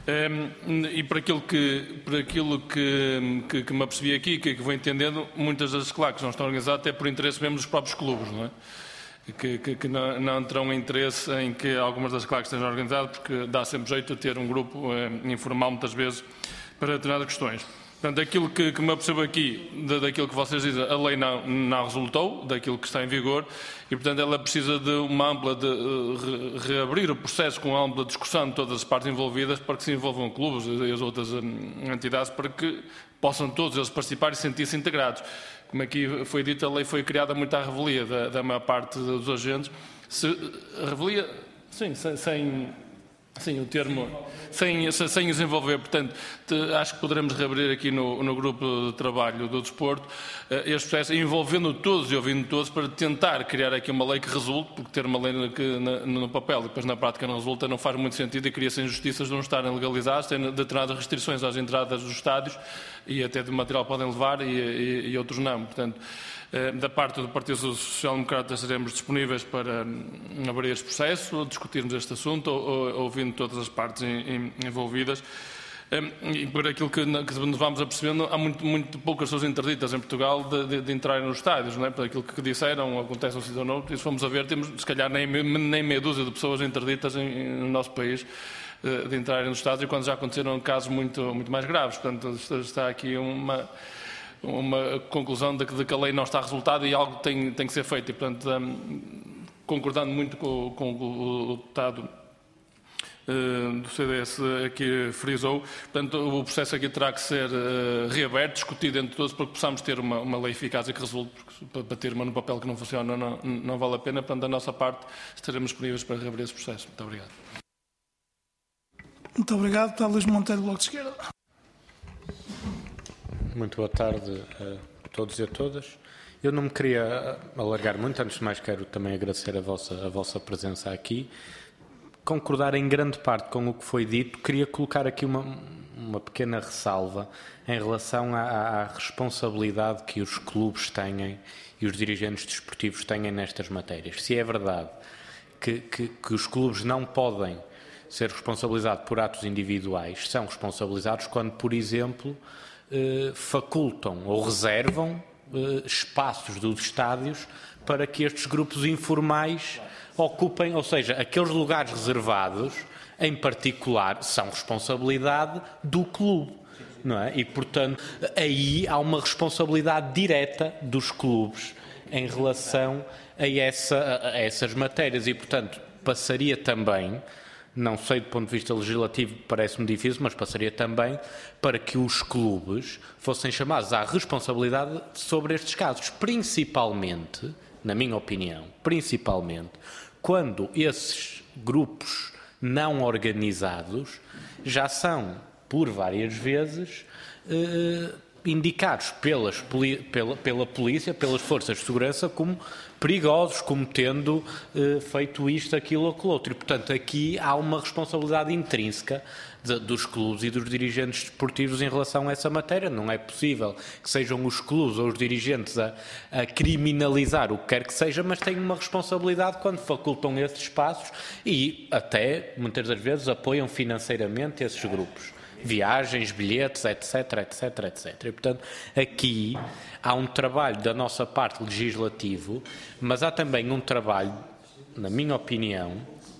Um, e por aquilo, que, por aquilo que, que, que me apercebi aqui, que, que vou entendendo, muitas das claques não estão organizadas até por interesse mesmo dos próprios clubes, não é? Que, que, que não, não terão interesse em que algumas das claques estejam organizadas, porque dá sempre jeito de ter um grupo eh, informal, muitas vezes, para determinadas questões. Portanto, aquilo que, que me apercebo aqui, da, daquilo que vocês dizem, a lei não, não resultou, daquilo que está em vigor, e, portanto, ela precisa de uma ampla, de uh, re, reabrir o processo com uma ampla discussão de todas as partes envolvidas, para que se envolvam clubes e as outras um, entidades, para que possam todos eles participar e sentir-se integrados. Como aqui foi dito, a lei foi criada muito à revelia da, da maior parte dos agentes. Se, a revelia, sim, sem... sem Sim, o termo, sem, sem os envolver. Portanto, te, acho que poderemos reabrir aqui no, no grupo de trabalho do desporto uh, este processo, envolvendo todos e ouvindo todos, para tentar criar aqui uma lei que resulte, porque ter uma lei que, na, no papel e depois na prática não resulta, não faz muito sentido, e cria-se injustiças de não estarem legalizados, têm determinadas restrições às entradas dos estádios e até de material podem levar e, e, e outros não. Portanto, da parte do Partido Social Democrata estaremos disponíveis para abrir este processo, discutirmos este assunto, ouvindo todas as partes envolvidas. E por aquilo que nos vamos apercebendo, há muito, muito poucas pessoas interditas em Portugal de, de, de entrarem nos estádios, não é? Por aquilo que disseram, acontece um sítio ou outro, e se formos a ver, temos se calhar nem, nem meia dúzia de pessoas interditas em, no nosso país de entrarem nos estádios, quando já aconteceram casos muito, muito mais graves. Portanto, está aqui uma... uma conclusão de que, de que a lei não está a resultado e algo tem, tem que ser feito. E, portanto, um, concordando muito com, com o deputado do C D S aqui frisou. Portanto, o processo aqui terá que ser reaberto, discutido entre todos, para que possamos ter uma, uma lei eficaz e que resulte, porque para ter uma no papel que não funciona não, não vale a pena. Portanto, da nossa parte, estaremos disponíveis para reabrir esse processo. Muito obrigado. Muito obrigado. Deputado Luís Monteiro, Bloco de Esquerda. Muito boa tarde a todos e a todas. Eu não me queria alargar muito, antes de mais quero também agradecer a vossa, a vossa presença aqui. Concordar em grande parte com o que foi dito, queria colocar aqui uma, uma pequena ressalva em relação à, à responsabilidade que os clubes têm e os dirigentes desportivos têm nestas matérias. Se é verdade que, que, que os clubes não podem ser responsabilizados por atos individuais, são responsabilizados quando, por exemplo, eh, facultam ou reservam eh, espaços dos estádios para que estes grupos informais ocupem, ou seja, aqueles lugares reservados, em particular, são responsabilidade do clube, não é? E, portanto, aí há uma responsabilidade direta dos clubes em relação a, essa, a essas matérias e, portanto, passaria também, não sei do ponto de vista legislativo, parece-me difícil, mas passaria também para que os clubes fossem chamados à responsabilidade sobre estes casos, principalmente, na minha opinião, principalmente, quando esses grupos não organizados já são, por várias vezes, eh, indicados pelas, pela, pela polícia, pelas forças de segurança, como perigosos, como tendo eh, feito isto, aquilo ou aquilo outro. E, portanto, aqui há uma responsabilidade intrínseca de, dos clubes e dos dirigentes desportivos em relação a essa matéria. Não é possível que sejam os clubes ou os dirigentes a, a criminalizar o que quer que seja, mas têm uma responsabilidade quando facultam esses espaços e até, muitas das vezes, apoiam financeiramente esses grupos. Viagens, bilhetes, etc, etc, etcétera. E, portanto, aqui há um trabalho da nossa parte legislativo, mas há também um trabalho, na minha opinião,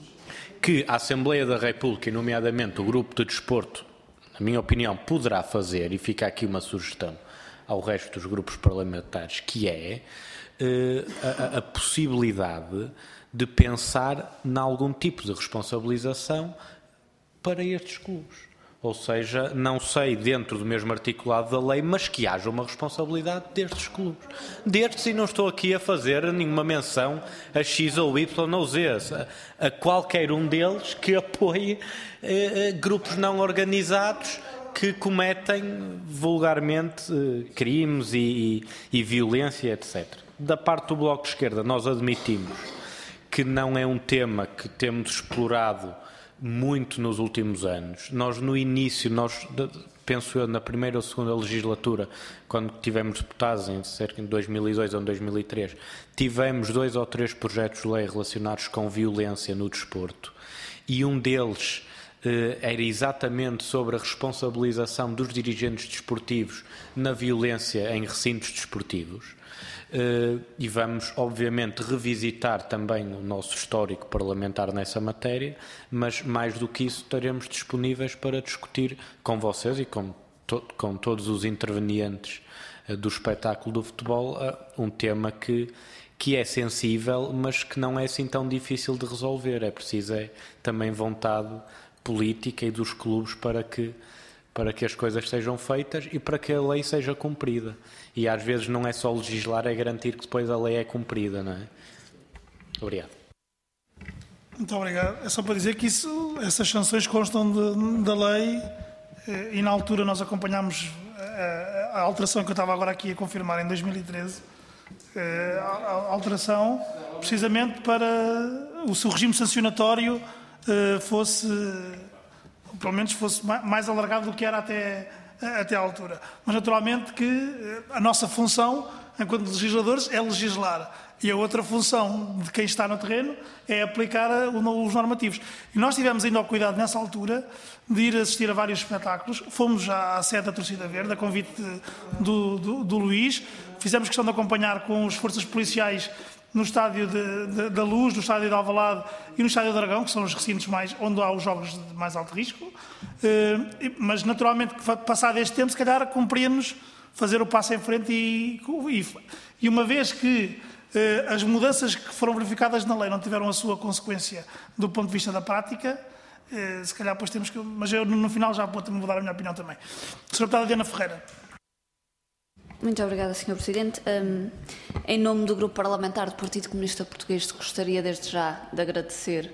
que a Assembleia da República, e nomeadamente o Grupo de Desporto, na minha opinião, poderá fazer, e fica aqui uma sugestão ao resto dos grupos parlamentares, que é eh, a, a possibilidade de pensar em algum tipo de responsabilização para estes clubes. Ou seja, não sei dentro do mesmo articulado da lei, mas que haja uma responsabilidade destes clubes. Destes, e não estou aqui a fazer nenhuma menção a X ou Y ou Z, a, a qualquer um deles que apoie eh, grupos não organizados que cometem vulgarmente eh, crimes e, e, e violência, etcétera. Da parte do Bloco de Esquerda, nós admitimos que não é um tema que temos explorado muito nos últimos anos. Nós, no início, nós, penso eu, na primeira ou segunda legislatura, quando tivemos deputados, em cerca de dois mil e dois ou dois mil e três, tivemos dois ou três projetos de lei relacionados com violência no desporto, e um deles eh, era exatamente sobre a responsabilização dos dirigentes desportivos na violência em recintos desportivos. Uh, e vamos, obviamente, revisitar também o nosso histórico parlamentar nessa matéria, mas, mais do que isso, estaremos disponíveis para discutir com vocês e com, to com todos os intervenientes uh, do espetáculo do futebol uh, um tema que, que é sensível, mas que não é assim tão difícil de resolver. É preciso é, também vontade política e dos clubes para que para que as coisas sejam feitas e para que a lei seja cumprida. E às vezes não é só legislar, é garantir que depois a lei é cumprida, não é? Obrigado. Muito obrigado. É só para dizer que isso, essas sanções constam de, da lei e na altura nós acompanhámos a, a alteração que eu estava agora aqui a confirmar em dois mil e treze, a, a alteração precisamente para o seu regime sancionatório fosse... pelo menos fosse mais alargado do que era até, até à altura. Mas, naturalmente, que a nossa função, enquanto legisladores, é legislar. E a outra função de quem está no terreno é aplicar os normativos. E nós tivemos ainda o cuidado, nessa altura, de ir assistir a vários espetáculos. Fomos à sede da Torcida Verde, a convite do, do, do Luís. Fizemos questão de acompanhar com as forças policiais no estádio de, de, da Luz, no estádio de Alvalade e no estádio do Dragão, que são os recintos mais, onde há os jogos de mais alto risco. Eh, mas, naturalmente, passado este tempo, se calhar, cumpria-nos fazer o passo em frente e, e, e uma vez que eh, as mudanças que foram verificadas na lei não tiveram a sua consequência do ponto de vista da prática, Eh, se calhar depois temos que... Mas eu no final já vou dar a minha opinião também. senhora Deputada Diana Ferreira. Muito obrigada, senhor Presidente. Um, em nome do Grupo Parlamentar do Partido Comunista Português, gostaria desde já de agradecer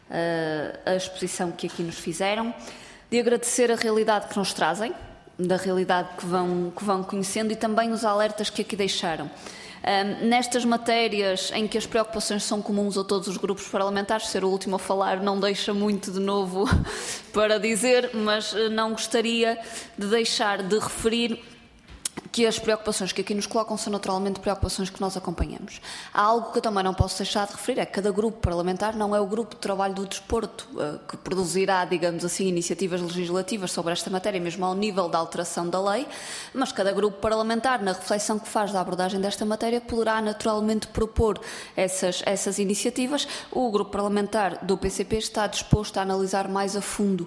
uh, a exposição que aqui nos fizeram, de agradecer a realidade que nos trazem, da realidade que vão, que vão conhecendo e também os alertas que aqui deixaram. Um, nestas matérias em que as preocupações são comuns a todos os grupos parlamentares, ser o último a falar não deixa muito de novo para dizer, mas não gostaria de deixar de referir que as preocupações que aqui nos colocam são naturalmente preocupações que nós acompanhamos. Há algo que eu também não posso deixar de referir, é que cada grupo parlamentar não é o grupo de trabalho do desporto que produzirá, digamos assim, iniciativas legislativas sobre esta matéria, mesmo ao nível da alteração da lei, mas cada grupo parlamentar, na reflexão que faz da abordagem desta matéria, poderá naturalmente propor essas, essas iniciativas. O grupo parlamentar do P C P está disposto a analisar mais a fundo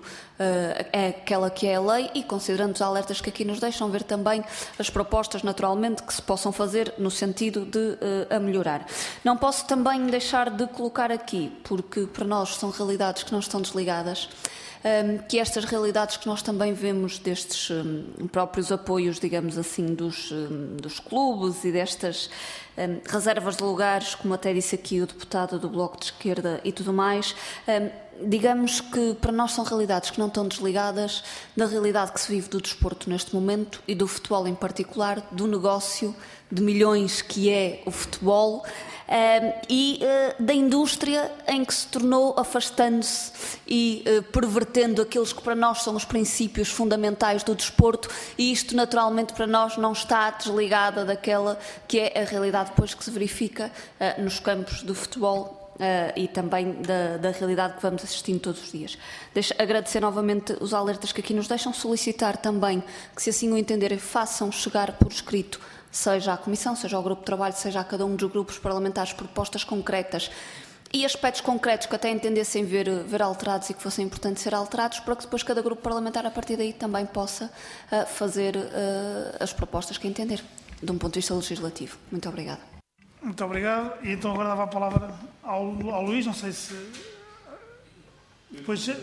uh, aquela que é a lei e, considerando os alertas que aqui nos deixam, ver também as propostas, naturalmente, que se possam fazer no sentido de uh, a melhorar. Não posso também deixar de colocar aqui, porque para nós são realidades que não estão desligadas, um, que estas realidades que nós também vemos destes um, próprios apoios, digamos assim, dos, um, dos clubes e destas um, reservas de lugares, como até disse aqui o deputado do Bloco de Esquerda e tudo mais, um, digamos que para nós são realidades que não estão desligadas da realidade que se vive do desporto neste momento e do futebol em particular, do negócio de milhões que é o futebol um, e uh, da indústria em que se tornou afastando-se e uh, pervertendo aqueles que para nós são os princípios fundamentais do desporto, e isto naturalmente para nós não está desligada daquela que é a realidade depois que se verifica uh, nos campos do futebol. Uh, e também da, da realidade que vamos assistindo todos os dias. Deixo agradecer novamente os alertas que aqui nos deixam, solicitar também que, se assim o entenderem, façam chegar por escrito, seja à Comissão, seja ao Grupo de Trabalho, seja a cada um dos grupos parlamentares, propostas concretas e aspectos concretos que até entendessem ver, ver alterados e que fossem importantes ser alterados, para que depois cada grupo parlamentar, a partir daí, também possa uh, fazer uh, as propostas que entender, de um ponto de vista legislativo. Muito obrigada. Muito obrigado. E então agora dava a palavra ao, ao Luís, não sei se... Depois... Muito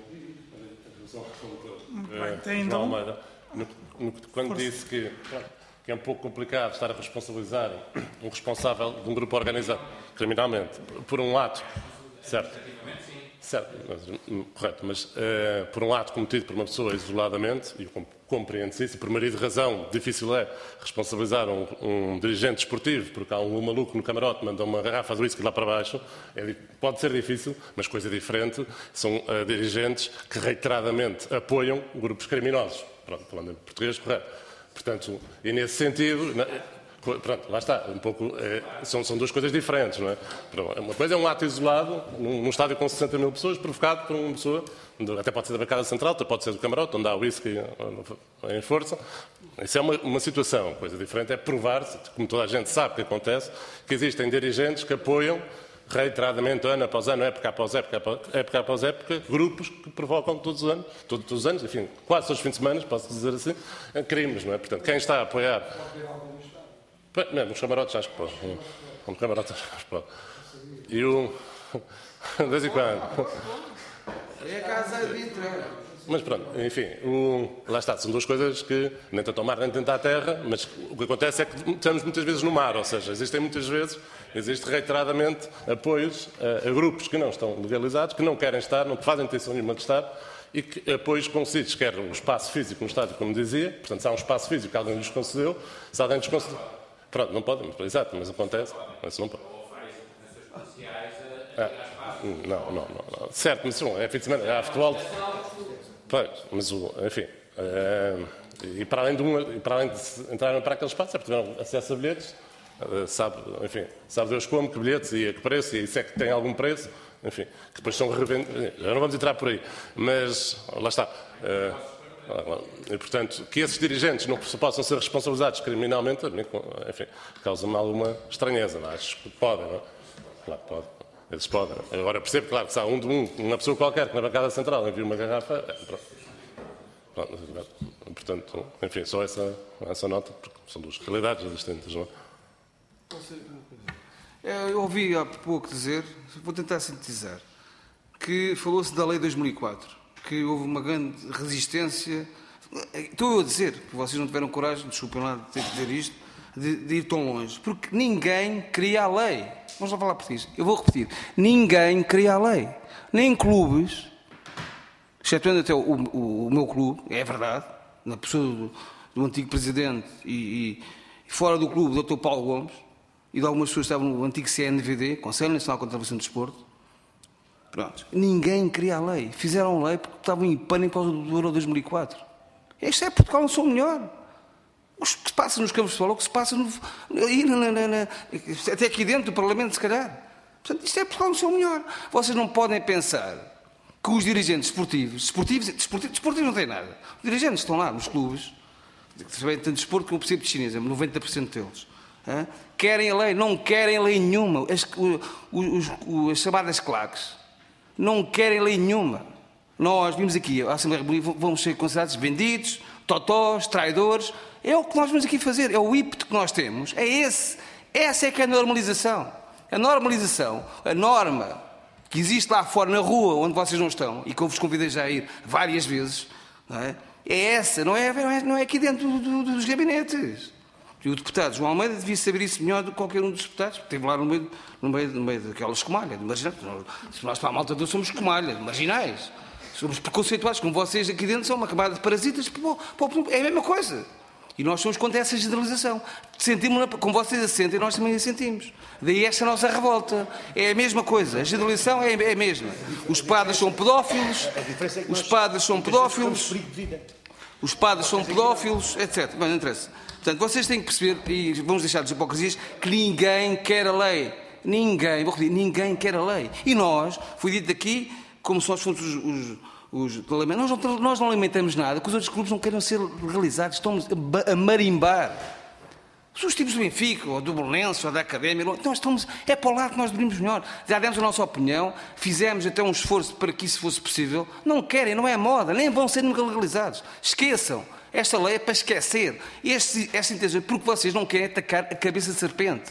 bem, tem então... Almeida, no, no, quando Força. disse que, que é um pouco complicado estar a responsabilizar um responsável de um grupo organizado criminalmente por um ato, certo? Certo, mas, correto, mas uh, por um ato cometido por uma pessoa isoladamente, e eu compreendo isso, e por marido de razão, difícil é responsabilizar um, um dirigente esportivo, porque há um, um maluco no camarote, manda uma garrafa de whisky lá para baixo, é, pode ser difícil, mas coisa diferente, são uh, dirigentes que reiteradamente apoiam grupos criminosos, pronto, falando em português correto. Portanto, e nesse sentido... Na, Pronto, lá está, um pouco, é, são, são duas coisas diferentes, não é? Uma coisa é um ato isolado, num, num estádio com sessenta mil pessoas, provocado por uma pessoa, até pode ser da bancada central, até pode ser do camarote, onde há whisky em força. Isso é uma, uma situação. Coisa diferente é provar-se, como toda a gente sabe que acontece, que existem dirigentes que apoiam reiteradamente, ano após ano, época após época, época após época, grupos que provocam todos os anos, todos os anos, enfim, quase todos os fins de semana, posso dizer assim, crimes, não é? Portanto, quem está a apoiar... Não, nos camarotes acho que pode. Nos camarotes acho que pode. E o... De vez em quando. É a casa de entrar. Mas pronto, enfim, o... lá está, são duas coisas que nem tanto ao mar nem tanto à terra, mas o que acontece é que estamos muitas vezes no mar, ou seja, existem muitas vezes, existe reiteradamente apoios a, a grupos que não estão legalizados, que não querem estar, não fazem intenção nenhuma de estar, e que apoios concedidos, quer um espaço físico no estádio, como dizia, portanto, se há um espaço físico que alguém lhes concedeu, se alguém lhes concedeu... Pronto, não podem, exato, mas acontece. Mas não pode. Ah, não, não, não, não. Certo, mas é fim de semana, há futebol. Pois, mas o, enfim. É, e para além de um, e para além de entrarem para aquele espaço, é porque tiveram acesso a bilhetes, sabe, enfim, sabe Deus como, que bilhetes e a que preço, e isso é que tem algum preço, enfim, que depois são revendidos. Já não vamos entrar por aí, mas lá está. É, E, portanto, que esses dirigentes não possam ser responsabilizados criminalmente, enfim, causa-me alguma estranheza. Não? Acho que podem, não é? Claro que podem. Eles podem. Agora percebo, claro, que se há um de um, uma pessoa qualquer que na bancada central envia uma garrafa, é, pronto. Pronto, portanto, enfim, só essa, essa nota, porque são duas realidades distintas, não é? Eu ouvi há pouco dizer, vou tentar sintetizar, que falou-se da Lei de dois mil e quatro, que houve uma grande resistência. Estou eu a dizer, que vocês não tiveram coragem, desculpem lá de ter que dizer isto, de, de ir tão longe, porque ninguém queria a lei. Vamos lá falar por isso. Eu vou repetir. Ninguém queria a lei. Nem clubes, excetuando até o, o, o meu clube, é verdade, na pessoa do, do antigo presidente e, e fora do clube, o doutor Paulo Gomes, e de algumas pessoas que estavam no antigo C N V D, Conselho Nacional de Contravenção de Desporto. Pronto. Ninguém queria a lei. Fizeram a lei porque estavam em pânico por causa do Euro dois mil e quatro. Este é Portugal, não sou melhor. O que se passa nos campos de futebol, o que se passa no, na, na, na, até aqui dentro do Parlamento, se calhar. Portanto, isto é Portugal, não sou melhor. Vocês não podem pensar que os dirigentes esportivos, desportivos, desportivos, desportivos não têm nada. Os dirigentes estão lá nos clubes, que também têm desporto como o percebo de chinesa, noventa por cento deles. Hein? Querem a lei, não querem lei nenhuma. As, os, os, as chamadas claques não querem lei nenhuma. Nós vimos aqui, a Assembleia da República, vamos ser considerados vendidos, totós, traidores. É o que nós vamos aqui fazer, é o ímpeto que nós temos, é esse. Essa é que é a normalização. A normalização, a norma que existe lá fora, na rua, onde vocês não estão, e que eu vos convidei já a ir várias vezes, não é? É essa, não é, não é, não é aqui dentro do, do, dos gabinetes. E o deputado João Almeida devia saber isso melhor do que qualquer um dos deputados, porque esteve lá no meio, no meio, no meio daquela escumalha. Se nós para a malta todos somos escumalha, marginais. Somos preconceituados, como vocês aqui dentro são uma camada de parasitas. É a mesma coisa. E nós somos contra essa generalização. Sentimos, como vocês a sentem, nós também a sentimos. Daí esta nossa revolta. É a mesma coisa. A generalização é a mesma. Os padres são pedófilos, os padres são pedófilos, os padres são pedófilos, etcétera. Mas não interessa. Portanto, vocês têm que perceber, e vamos deixar das hipocrisias, que ninguém quer a lei. Ninguém, vou repetir, ninguém quer a lei. E nós, foi dito aqui, como se nós fôssemos os... os, os nós, não, nós não lamentamos nada, que os outros clubes não queiram ser legalizados, estamos a, a marimbar. Os tipos do Benfica, ou do Belenenses, ou da Académica, nós estamos, é para o lado que nós deveríamos melhor. Já demos a nossa opinião, fizemos até um esforço para que isso fosse possível. Não querem, não é moda, nem vão ser nunca legalizados. Esqueçam. Esta lei é para esquecer. Este, esta intenção, porque vocês não querem atacar a cabeça de serpente.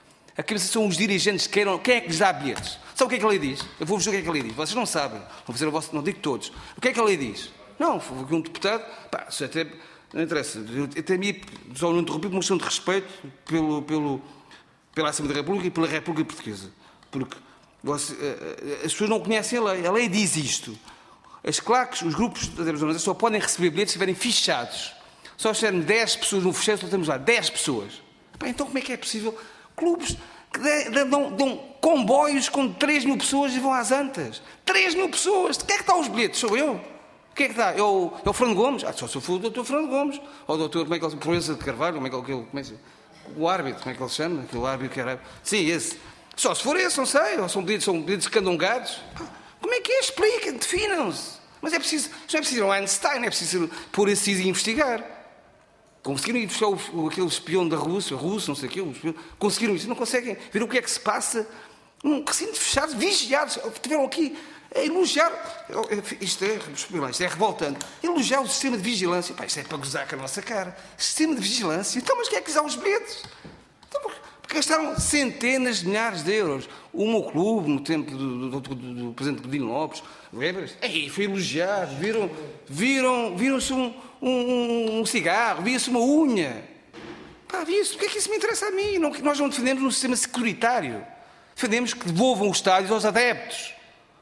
A cabeça são os dirigentes que queiram. Quem é que lhes dá bilhetes? Sabe o que é que a lei diz? Eu vou-vos dizer o que é que a lei diz. Vocês não sabem. Vou fazer a vossa, não digo todos. O que é que a lei diz? Não, foi um deputado. Pá, isso até não interessa. Eu até me só não interrompi por uma questão de respeito pelo, pelo, pela Assembleia da República e pela República Portuguesa. Porque você, as pessoas não conhecem a lei. A lei diz isto. As claques, os grupos da organização só podem receber bilhetes se estiverem fichados. Só se tiverem dez pessoas no fecheiro, só temos lá dez pessoas. Pá, então como é que é possível? Clubes que dão, dão comboios com três mil pessoas e vão às antas. três mil pessoas! Quem é que dá os bilhetes? Sou eu. Quem é que dá? É o, é o Fernando Gomes? Ah, só se eu for o doutor Fernando Gomes. Ou o doutor, como é que ele se chama? Proença de Carvalho? Como é que ele, como é que, o árbitro, como é que ele se chama? Aquele árbitro que era... Sim, esse. Só se for esse, não sei. Ou são bilhetes, são bilhetes candongados. Como é que é? Expliquem, definam-se. Mas é preciso, não é preciso ir ao Einstein, é preciso pôr esse e investigar. Conseguiram ir buscar o, aquele espião da Rússia, russo, não sei o quê, o espião, conseguiram isso, não conseguem ver o que é que se passa. Um recinto fechado, vigiados, tiveram aqui a elogiar, isto é, isto é revoltante, elogiar o sistema de vigilância. Pá, isto é para gozar com a nossa cara. Sistema de vigilância, então, mas quem é que dá os bilhetes? Então, porque gastaram centenas de milhares de euros. O meu clube, no tempo do, do, do, do, do presidente Godinho Lopes, ei, foi elogiado, viram, viram, viram-se um, um, um cigarro, via-se uma unha. Pá, via-se, porque é que isso me interessa a mim? Não, nós não defendemos um sistema securitário. Defendemos que devolvam os estádios aos adeptos.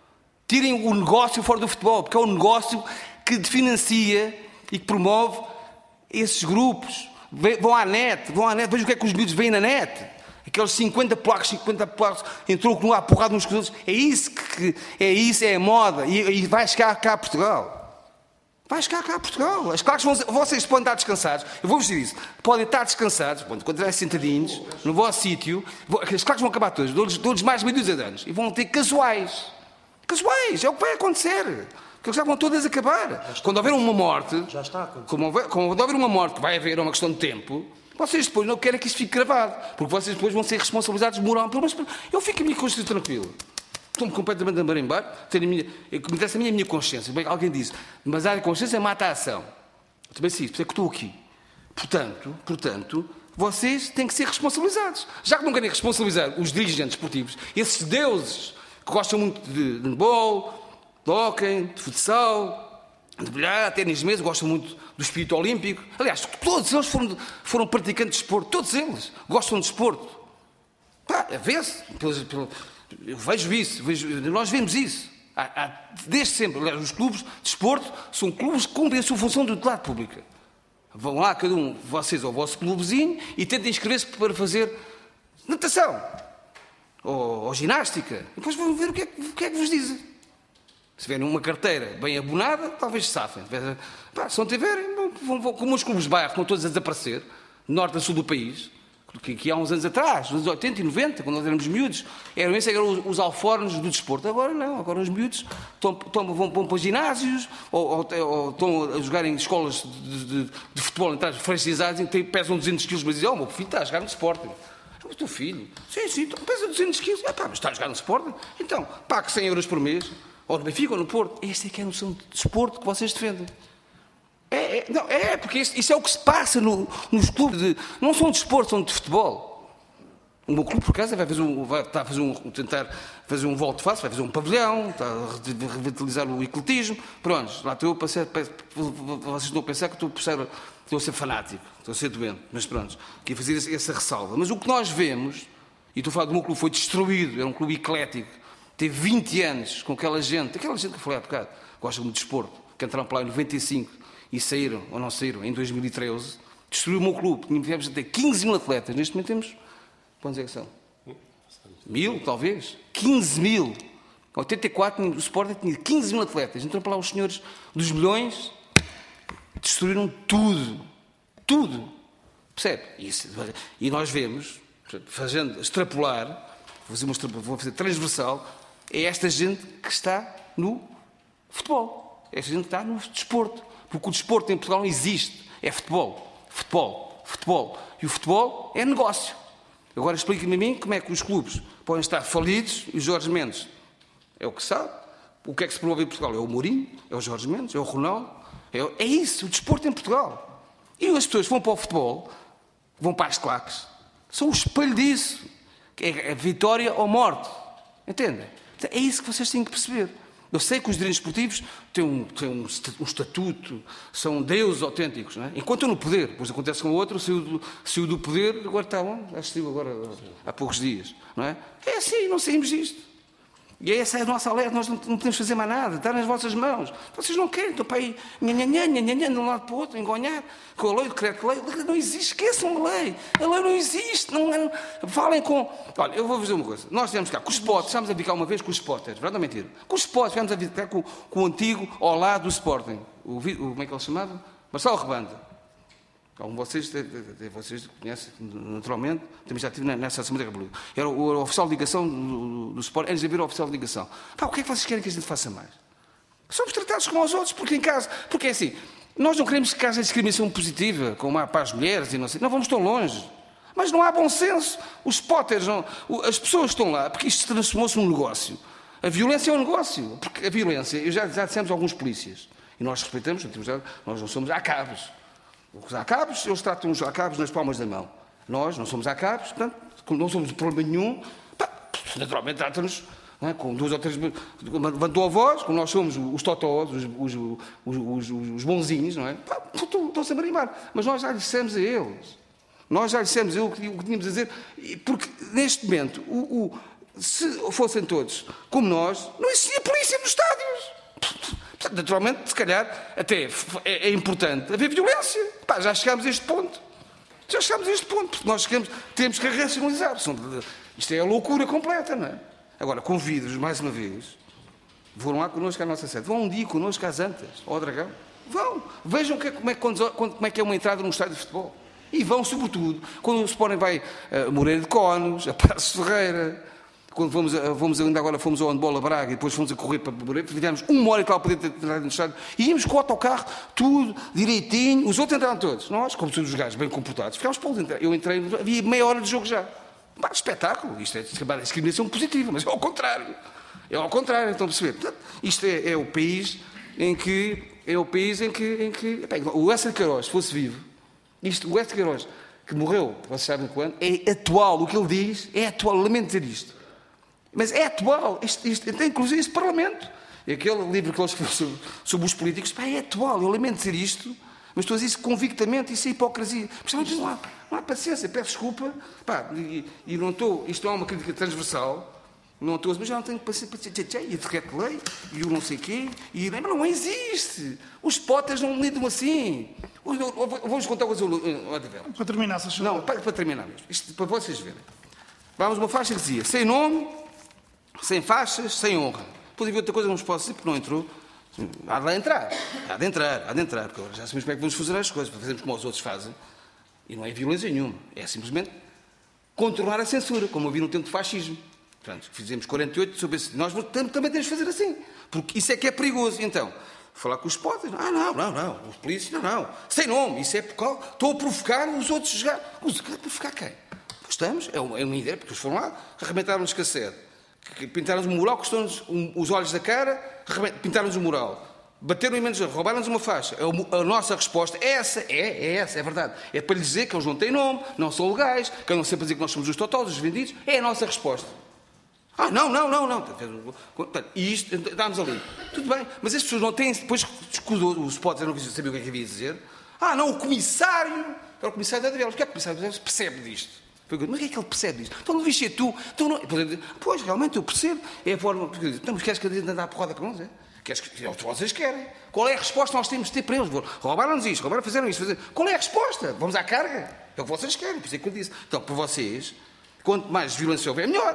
Tirem o negócio fora do futebol, porque é um negócio que financia e que promove esses grupos. Vão à net, vão à net, vejam o que é que os miúdos veem na net. Aqueles cinquenta placos, cinquenta placos, entrou com a porrada uns com os outros. É isso que é isso, é a moda. E, e vai chegar cá a Portugal. Vai chegar cá a Portugal. As claques vão, vocês podem estar descansados. Eu vou-vos dizer isso. Podem estar descansados, quando estiverem sentadinhos, no vosso sítio. As claques vão acabar todas. Dou-lhes, dou-lhes mais de meia dúzia de anos. E vão ter casuais. Casuais. É o que vai acontecer. Porque eles já vão todas acabar. Quando houver uma morte, já está como houver, quando houver uma morte, que vai haver, é uma questão de tempo, vocês depois não querem que isso fique gravado, porque vocês depois vão ser responsabilizados moralmente. Mas eu fico a minha consciência tranquila. Estou-me completamente a marimbar. Tenho a minha, o que me interessa a mim é a minha consciência. Bem, alguém disse, mas a consciência mata a ação. Eu também sei isso, por isso é que estou aqui. Portanto, portanto, vocês têm que ser responsabilizados. Já que não querem responsabilizar os dirigentes esportivos, esses deuses que gostam muito de, de handball, de hóquei, de futsal, de bilhar, ténis de mesa, gostam muito do espírito olímpico. Aliás, todos eles foram, foram praticantes de desporto, todos eles gostam de desporto. Pá, vê-se, eu vejo isso, vejo, nós vemos isso. Há, há, desde sempre, aliás, os clubes de desporto são clubes que cumprem a sua função de utilidade pública. Vão lá, cada um, vocês ao vosso clubezinho, e tentem inscrever-se para fazer natação ou, ou ginástica. E depois vão ver o que, é, o que é que vos dizem. Se tiverem uma carteira bem abonada, talvez se safem. Pá, se não tiverem, vão, vão, como os clubes de bairro estão todos a desaparecer, norte a sul do país, que, que há uns anos atrás, nos anos oitenta e noventa, quando nós éramos miúdos, eram esses eram os, os alfornos do desporto. Agora não, agora os miúdos estão, estão, vão, vão para os ginásios ou, ou, ou estão a jogar em escolas de, de, de futebol, entrar franchisados, e pesam duzentos quilos, mas dizem, oh, meu filho está a jogar no Sporting. O teu filho? Sim, sim, então, pesa duzentos quilos. Ah, pá, mas está a jogar no Sporting? Então, pague cem euros por mês, ou no Benfica ou no Porto. Esta é que é a noção de desporto que vocês defendem. É, é, não, é porque isso, isso é o que se passa no, nos clubes. De, não são de desporto, são de futebol. O meu clube, por acaso, vai, fazer um, vai estar a fazer um, tentar fazer um volte face, vai fazer um pavilhão, está a revitalizar o ecletismo. Pronto, lá estou a pensar, vocês estão a pensar que estou a, pensar, estou a ser fanático, estou a ser doente, mas pronto, queria fazer essa ressalva. Mas o que nós vemos, e estou a falar do meu clube, foi destruído, era um clube eclético, teve vinte anos com aquela gente, aquela gente que eu falei há bocado, gosta muito de desporto, que entraram para lá em noventa e cinco e saíram, ou não saíram, em dois mil e treze, destruiu o meu clube. Tivemos até quinze mil atletas, neste momento temos, quantos é que são? Mil, talvez? quinze mil. Em oitenta e quatro, o Sporting tinha quinze mil atletas. Entraram para lá os senhores dos milhões, destruíram tudo. Tudo. Percebe? Isso, e nós vemos, fazendo, extrapolar, vou fazer, uma, vou fazer transversal, é esta gente que está no futebol. É esta gente que está no desporto. Porque o desporto em Portugal não existe. É futebol. Futebol. Futebol. E o futebol é negócio. Agora explique-me a mim como é que os clubes podem estar falidos e o Jorge Mendes é o que sabe. O que é que se promove em Portugal? É o Mourinho, é o Jorge Mendes, é o Ronaldo. É, é isso, o desporto em Portugal. E as pessoas que vão para o futebol, vão para as claques, são o espelho disso. É a vitória ou morte. Entendem? É isso que vocês têm que perceber. Eu sei que os direitos esportivos têm um, têm um, um estatuto, são deuses autênticos, não é? Enquanto eu no poder, depois acontece com o outro, saiu do, saiu do poder, agora está onde? Acho que saiu agora há poucos dias, não é? É assim, não saímos disto. E essa é a nossa alerta, nós não, não podemos fazer mais nada, está nas vossas mãos. Vocês não querem, estão para aí, nhanhanhan, nhanhanhan, de um lado para o outro, engonhar, com a lei, o decreto de lei. Não existe, esqueçam a lei. A lei não existe. Não, não, falem com... Olha, eu vou dizer uma coisa. Nós tivemos cá com os spots, estamos a ficar uma vez com os spotters, verdade ou mentira? Com os spots, tivemos a ficar com, com o antigo ao lado do Sporting. O, o, como é que ele se chamava? Marcelo Rebanda. Como vocês, vocês conhecem naturalmente, também já estive nessa Assembleia da República. Era o, o oficial de ligação do, do, do Sport, antes de haver o oficial de ligação. Pá, o que é que vocês querem que a gente faça mais? Somos tratados como aos outros, porque em casa, porque é assim, nós não queremos que haja discriminação positiva, como há para as mulheres e não sei, não vamos tão longe. Mas não há bom senso. Os spotters, não, as pessoas estão lá, porque isto transformou-se num negócio. A violência é um negócio, porque a violência, eu já, já dissemos a alguns polícias, e nós respeitamos, nós não somos acabos. Os acabos, eles tratam os acabos nas palmas da mão. Nós não somos acabos, portanto, não somos problema nenhum, pá, naturalmente tratam-nos é, com duas ou três... Levantou a voz, como nós somos os totós, os, os, os, os, os bonzinhos, não é? Pá, estão-se a marimbar. Mas nós já lhe dissemos a eles. Nós já lhe dissemos a eles o que, o que tínhamos a dizer. Porque, neste momento, o, o, se fossem todos como nós, não existia polícia nos estádios. Portanto, naturalmente, se calhar, até é, é importante haver violência. Pá, já chegámos a este ponto. Já chegámos a este ponto, porque nós chegamos, temos que racionalizar. Isto é a loucura completa, não é? Agora, convido-vos, mais uma vez, vão lá connosco à nossa sede. Vão um dia connosco às Antas, ao Dragão. Vão. Vejam que, como, é, quando, como é que é uma entrada num estádio de futebol. E vão, sobretudo, quando o Sporting vai a Moreira de Cónegos, a Passos Ferreira... Quando fomos, fomos, ainda agora fomos ao handball a Braga e depois fomos a correr para Moreira, tivemos uma hora e tal para entrar no estádio, e íamos com o autocarro, tudo, direitinho, os outros entraram todos. Nós, como todos os gajos bem comportados, ficámos para entrar. Eu entrei, havia meia hora de jogo já. Bah, espetáculo, isto é discriminação positiva, mas é ao contrário. É ao contrário, então perceber. Portanto, isto é, é o país em que, é o país em que, em que bem, o Ecer Queiroz, se fosse vivo, isto, o Ecer Queiroz, que morreu, vocês sabem quando, é atual, o que ele diz é atual, lamento dizer isto. Mas é atual. Isto, isto, inclusive este Parlamento. Aquele livro que ele escreveu sobre, sobre os políticos, pá, é atual. Eu lamento dizer isto, mas estou a dizer isso convictamente, isso é hipocrisia. Mas não há, não há paciência, peço desculpa. Pá, e, e não estou, isto não é uma crítica transversal, não estou, mas já não tenho paciência para dizer, e a decreto-lei, e o não sei quê, e mas não existe. Os spotters não lidam assim. Vamos contar uma coisa. Para terminar, se Não, para, para terminar mesmo. Isto, para vocês verem. Vamos uma faixa que dizia, sem nome, sem faixas, sem honra. Depois havia outra coisa que não nos posso dizer, porque não entrou. Há de entrar, há de entrar, há de entrar, porque já sabemos como é que vamos fazer as coisas, para fazermos como os outros fazem. E não é violência nenhuma, é simplesmente contornar a censura, como havia no tempo de fascismo. Portanto, fizemos quarenta e oito sobre esse. Nós também temos de fazer assim, porque isso é que é perigoso. Então, falar com os podes, ah, não, não, não, os polícias, não, não, sem nome, isso é por qual estou a provocar os outros a jogar. Os, a provocar quem? Estamos, é uma, é uma ideia, porque eles foram lá, arrebentaram-nos cassete. Pintaram-nos um mural, custou-nos os olhos da cara, pintaram-nos um mural, bateram imensos, roubaram-nos uma faixa. A nossa resposta é essa, é, é essa, é verdade. É para lhes dizer que eles não têm nome, não são legais, que andam sempre a dizer que nós somos os totós, os vendidos. É a nossa resposta. Ah, não, não, não, não. E isto, estamos ali. Tudo bem, mas as pessoas não têm, depois os podes não sabiam o que é que havia a dizer. Ah, não, o comissário, era o comissário da Adriel. O que é que o comissário da Adriel percebe disto? Mas o que é que ele percebe disto? Então não devias ser tu. Então, não... Pois, realmente, eu percebo. É a forma... Então, mas queres que a gente ande a porrada com eles? É? Queres que... Vocês querem. Qual é a resposta que nós temos de ter para eles? Roubaram-nos isto, roubaram, fizeram isto. Fizeram... Qual é a resposta? Vamos à carga? É o que vocês querem, por isso é que eu disse. Então, para vocês, quanto mais violência houver, melhor.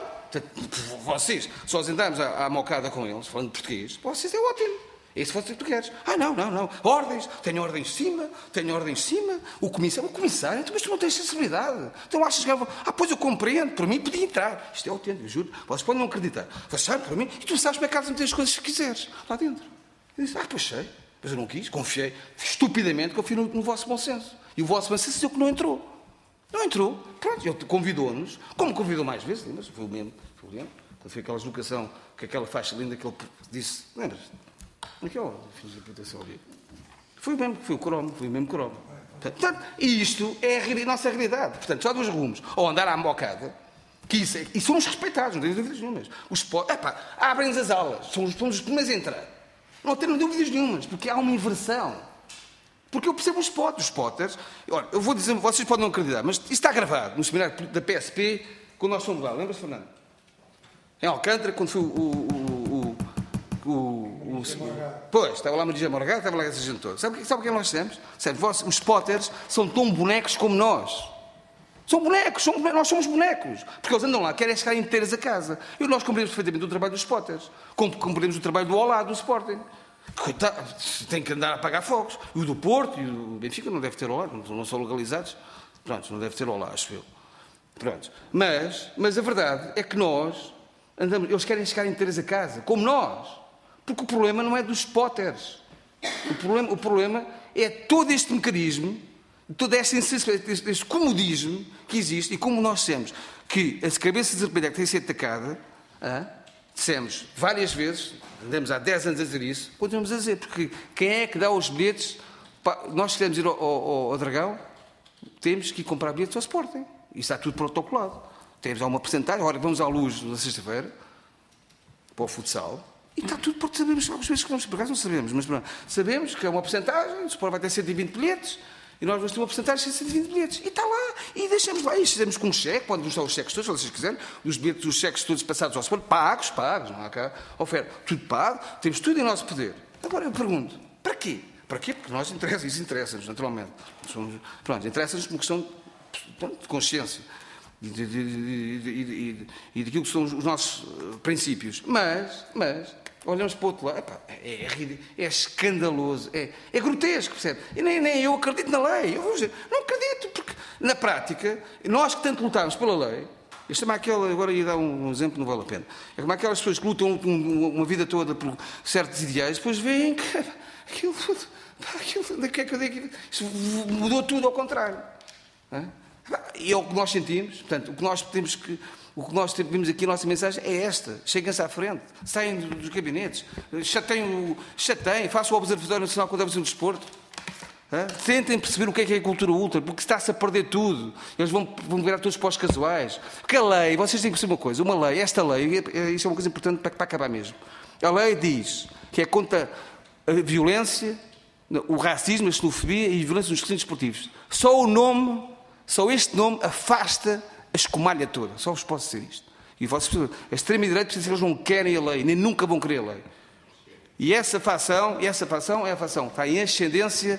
Vocês, se nós andarmos à, à mocada com eles, falando português, para vocês é ótimo. É se fosse o que tu queres. Ah, não, não, não. Ordens. Tenho ordens de cima. Tenho ordens de cima. O comissário. O comissário. Então, mas tu não tens sensibilidade. Então achas que... Ah, pois eu compreendo. Por mim podia entrar. Isto é autêntico, juro. Vocês podem não acreditar. Mas sabe, por mim... E tu sabes como é que há de meter as coisas que quiseres. Lá dentro. Eu disse, ah, pois sei. Mas eu não quis. Confiei. Estupidamente confio no, no vosso bom senso. E o vosso bom senso disse que não entrou. Não entrou. Pronto. Ele convidou-nos. Como convidou mais vezes. Lembras? Foi o mesmo. Foi o mesmo. Quando foi aquela deslocação, com aquela faixa linda que ele disse. Lembras? Naquela fiz a proteção ali. Foi o mesmo, foi o cromo, foi o mesmo cromo. Portanto, isto é a nossa realidade. Portanto, só há dois rumos. Ou andar à embocada, que isso é, e somos respeitados, não tenho dúvidas nenhumas. Os epá, abrem-nos as aulas, somos, somos os primeiros a entrar. Não tenho dúvidas nenhumas, porque há uma inversão. Porque eu percebo os potters. Os potters, olha, eu vou dizer, vocês podem não acreditar, mas isso está gravado no seminário da P S P, quando nós fomos lá. Lembra-se, Fernando? Em Alcântara, quando foi o... o, o, o O, pois, estava lá a Maria Morgado, estava lá essa gente toda. Sabe, sabe o que nós temos? Sabe, vós, os potters são tão bonecos como nós. São bonecos, são bonecos, nós somos bonecos. Porque eles andam lá, querem chegar inteiros a casa. E nós compreendemos perfeitamente o trabalho dos potters. Como compreendemos o trabalho do Olá, do Sporting. Coitado, tem que andar a apagar fogos. E o do Porto e o do Benfica não deve ter Olá, não são legalizados. Pronto, não deve ter Olá, acho eu. Pronto. Mas, mas a verdade é que nós andamos, eles querem chegar inteiros a casa, como nós. Porque o problema não é dos potters. O problema, o problema é todo este mecanismo, toda esta insensibilidade, este, este comodismo que existe e como nós temos que a cabeça de Zerpelha que tem que ser atacada, ah, dissemos várias vezes, andamos há dez anos a dizer isso, continuamos a dizer, porque quem é que dá os bilhetes? Para, nós queremos ir ao, ao, ao Dragão, temos que ir comprar bilhetes ao Sporting. Isso está tudo protocolado. Temos uma porcentagem, agora vamos à Luz na sexta-feira, para o futsal. E está tudo porque sabemos, algumas vezes que vamos, por acaso não sabemos, mas pronto, sabemos que é uma porcentagem, o Sport vai ter cento e vinte bilhetes, e nós vamos ter uma porcentagem de cento e vinte bilhetes. E está lá, e deixamos lá, e fizemos com um cheque, podem mostrar os cheques todos, se vocês quiserem, os bilhetes, os cheques todos passados ao Sport, pagos, pagos, não há cá oferta, tudo pago, temos tudo em nosso poder. Agora eu pergunto, para quê? Para quê? Porque nós interessa, isso interessa-nos, naturalmente. Somos, pronto, interessa-nos por uma questão de, de consciência. E, de, de, de, de, de, e daquilo que são os nossos princípios. Mas, mas, olhamos para o outro lado, epá, é, é, é escandaloso, é, é grotesco, percebe? E nem, nem eu acredito na lei, eu vou dizer, não acredito, porque na prática, nós que tanto lutámos pela lei, eu chamo aquela, agora ia dar um exemplo, não vale a pena, é como aquelas pessoas que lutam uma vida toda por certos ideais, depois veem que aquilo, aquilo, que é que eu digo, isso mudou tudo ao contrário. Não é? E é o que nós sentimos, portanto, o que nós temos que, o que nós temos aqui, a nossa mensagem é esta: cheguem-se à frente, saem dos gabinetes, chateiem, chateiem, façam o Observatório Nacional contra a Abuso do Desporto, Hã? Tentem perceber o que é que é a cultura ultra, porque está-se a perder tudo. Eles vão, vão virar todos para os casuais. Porque a lei, vocês têm que perceber uma coisa, uma lei, esta lei, isso é uma coisa importante para, para acabar mesmo. A lei diz que é contra a violência, o racismo, a xenofobia e a violência nos recintos esportivos. Só o nome, só este nome afasta a escumalha toda. Só vos posso dizer isto. E vocês, a extrema-direita, eles não querem a lei, nem nunca vão querer a lei. E essa facção, essa facção é a facção que está em ascendência.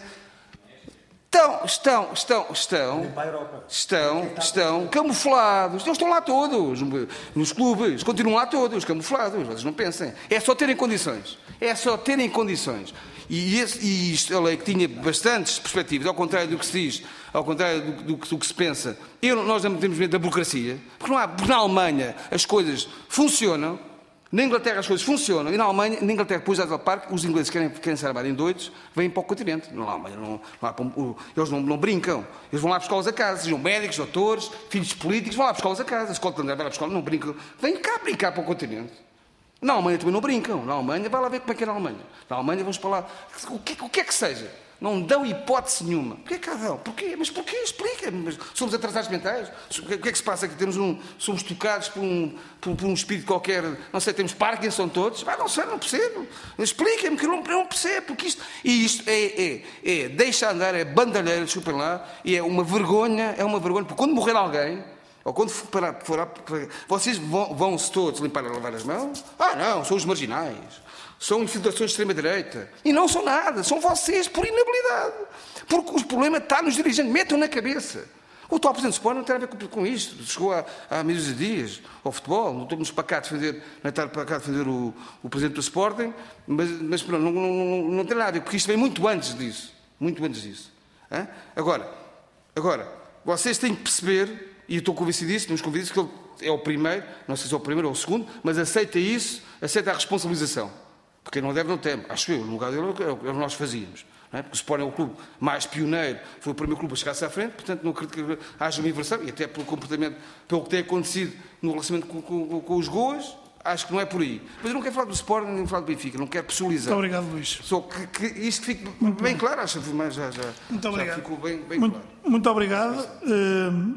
Estão, estão, estão, estão, estão, estão camuflados. Eles estão lá todos, nos clubes, continuam lá todos, camuflados. Vocês não pensem. É só terem condições. É só terem condições. E, esse, e isto, a lei que tinha bastantes perspectivas, ao contrário do que se diz, ao contrário do, do, do que se pensa, eu, nós não temos medo da burocracia, porque, não há, porque na Alemanha as coisas funcionam. Na Inglaterra as coisas funcionam, e na Alemanha, na Inglaterra, depois da Parque, os ingleses querem, querem se armar em doidos, vêm para o continente. Na Alemanha, não, não há, eles não, não brincam. Eles vão lá buscá-los a casa, sejam médicos, doutores, filhos políticos, vão lá buscá-los a casa. A escola de vai lá buscá-los, não brincam. Vêm cá brincar para o continente. Na Alemanha também não brincam. Na Alemanha, vai lá ver como é que é na Alemanha. Na Alemanha vamos para lá. O que, o que é que seja? Não dão hipótese nenhuma. Porquê que dão? Porquê? Mas porquê? Explica. Mas somos atrasados mentais? O que é que se passa aqui? Temos um, somos tocados por um, por, por um espírito qualquer, não sei, temos Parkinson todos? Ah, não sei, não percebo. Expliquem-me que eu não, eu não percebo. Porque isto, e isto é, é, é, deixa andar, é bandalheira, desculpem lá, e é uma vergonha, é uma vergonha, porque quando morrer alguém, ou quando for para, for para, vocês vão, vão-se todos limpar e lavar as mãos? Ah, não, são os marginais. São infiltrações de extrema-direita. E não são nada. São vocês por inabilidade. Porque o problema está nos dirigentes. Metam na cabeça. O atual Presidente do Sporting não tem a ver com, com isto. Chegou há, há meses de dias ao futebol. Não estamos para cá defender, não estar para cá defender o, o Presidente do Sporting. Mas, mas pronto, não, não, não, não tem nada a ver. Porque isto vem muito antes disso. Muito antes disso. Hã? Agora, agora, vocês têm que perceber, e eu estou convencido disso, temos convencidos que ele é o primeiro, não sei se é o primeiro ou o segundo, mas aceita isso, aceita a responsabilização. Porque não deve, não teme. Acho eu, no lugar dele, é o que nós fazíamos. Não é? Porque o Sporting é o clube mais pioneiro, foi o primeiro clube a chegar-se à frente, portanto não acredito que haja uma inversão, e até pelo comportamento, pelo que tem acontecido no relacionamento com, com, com os goas, acho que não é por aí. Mas eu não quero falar do Sporting, nem falar do Benfica, não quero personalizar. Muito obrigado, Luís. Só que, que isto fique muito bem bom. Claro, acho que já, já, muito obrigado. Já ficou bem, bem muito, claro. Muito obrigado. Uh...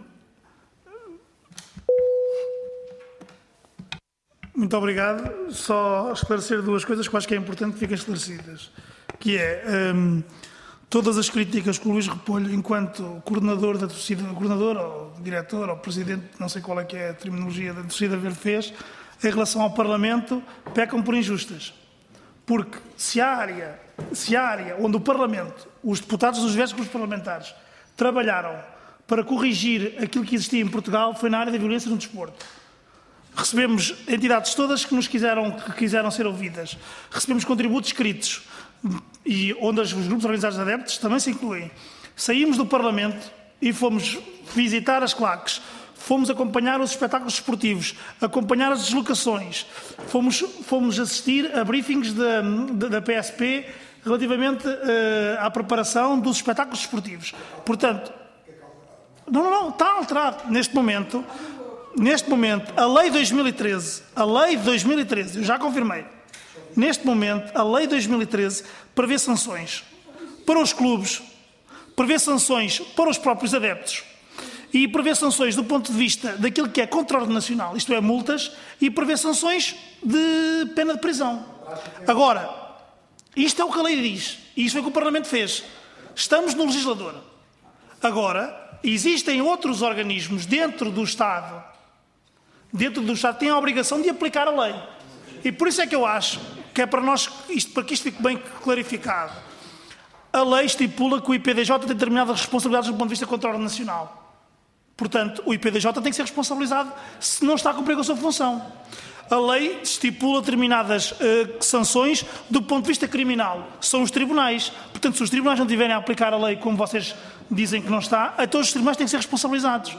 Muito obrigado. Só esclarecer duas coisas que eu acho que é importante que fiquem esclarecidas. Que é, um, todas as críticas que o Luís Repolho, enquanto coordenador da torcida, coordenador ou diretor ou presidente, não sei qual é que é a terminologia da torcida verde fez, em relação ao Parlamento, pecam por injustas. Porque se há área, se há área onde o Parlamento, os deputados dos diversos grupos parlamentares, trabalharam para corrigir aquilo que existia em Portugal, foi na área da violência no desporto. Recebemos entidades todas que nos quiseram, que quiseram ser ouvidas. Recebemos contributos escritos, e onde os grupos organizados de adeptos também se incluem. Saímos do Parlamento e fomos visitar as claques, fomos acompanhar os espetáculos esportivos, acompanhar as deslocações, fomos, fomos assistir a briefings da, da, da P S P relativamente uh, à preparação dos espetáculos esportivos. Portanto, não, não, não, está alterado neste momento. Neste momento, a Lei de dois mil e treze, a Lei de dois mil e treze, eu já confirmei, neste momento, a Lei de dois mil e treze prevê sanções para os clubes, prevê sanções para os próprios adeptos e prevê sanções do ponto de vista daquilo que é contraordenacional, isto é, multas, e prevê sanções de pena de prisão. Agora, isto é o que a lei diz, e isto foi o que o Parlamento fez. Estamos no legislador. Agora, existem outros organismos dentro do Estado dentro do Estado, têm a obrigação de aplicar a lei. E por isso é que eu acho que é para nós, isto, para que isto fique bem clarificado, a lei estipula que o I P D J tem determinadas responsabilidades do ponto de vista contraordenacional. Portanto, o I P D J tem que ser responsabilizado se não está a cumprir com a sua função. A lei estipula determinadas uh, sanções do ponto de vista criminal. São os tribunais. Portanto, se os tribunais não tiverem a aplicar a lei como vocês dizem que não está, então os tribunais têm que ser responsabilizados.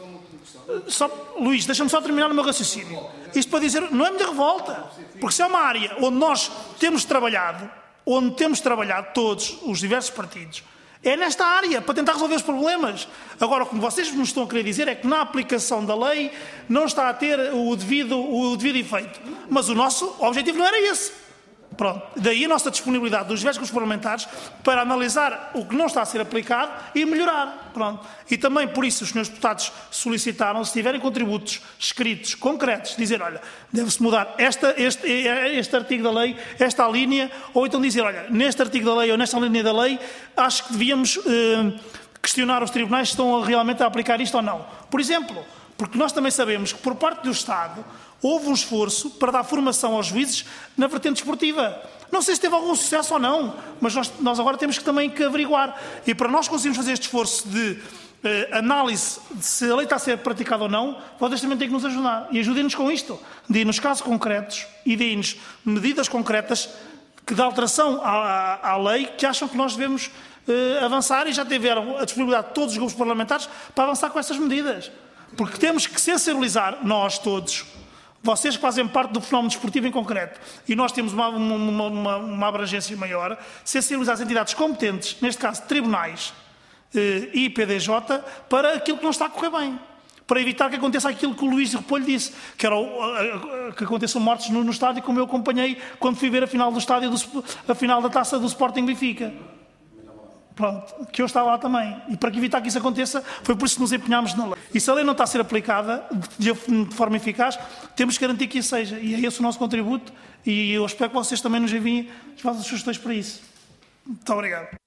Só, Luís, deixa-me só terminar o meu raciocínio. Isto para dizer, não é minha revolta, porque se é uma área onde nós temos trabalhado, onde temos trabalhado todos os diversos partidos, é nesta área, para tentar resolver os problemas. Agora, como vocês nos estão a querer dizer, é que na aplicação da lei não está a ter o devido, o devido efeito. Mas o nosso objetivo não era esse. Pronto. Daí a nossa disponibilidade dos diversos grupos parlamentares para analisar o que não está a ser aplicado e melhorar. Pronto. E também por isso os senhores deputados solicitaram, se tiverem contributos escritos, concretos, dizer, olha, deve-se mudar esta, este, este artigo da lei, esta linha, ou então dizer, olha, neste artigo da lei ou nesta linha da lei, acho que devíamos eh, questionar os tribunais se estão realmente a aplicar isto ou não. Por exemplo, porque nós também sabemos que por parte do Estado houve um esforço para dar formação aos juízes na vertente esportiva. Não sei se teve algum sucesso ou não, mas nós, nós agora temos que também que averiguar. E para nós conseguirmos fazer este esforço de eh, análise de se a lei está a ser praticada ou não, vocês também têm que nos ajudar. E ajudem-nos com isto. Deem-nos casos concretos e deem-nos medidas concretas que de alteração à, à, à lei que acham que nós devemos eh, avançar e já tiveram a disponibilidade de todos os grupos parlamentares para avançar com essas medidas. Porque temos que sensibilizar nós todos, vocês que fazem parte do fenómeno desportivo em concreto, e nós temos uma, uma, uma, uma abrangência maior, sensibilizar as entidades competentes, neste caso tribunais eh, e P D J, para aquilo que não está a correr bem. Para evitar que aconteça aquilo que o Luís Repolho disse, que era o, a, a, que aconteçam mortes no, no estádio, como eu acompanhei quando fui ver a final do estádio, do, a final da taça do Sporting Benfica. Pronto, que eu estava lá também. E para evitar que isso aconteça, foi por isso que nos empenhámos na lei. E se a lei não está a ser aplicada de, de forma eficaz, temos que garantir que isso seja. E é esse o nosso contributo. E eu espero que vocês também nos enviem as vossas sugestões para isso. Muito obrigado.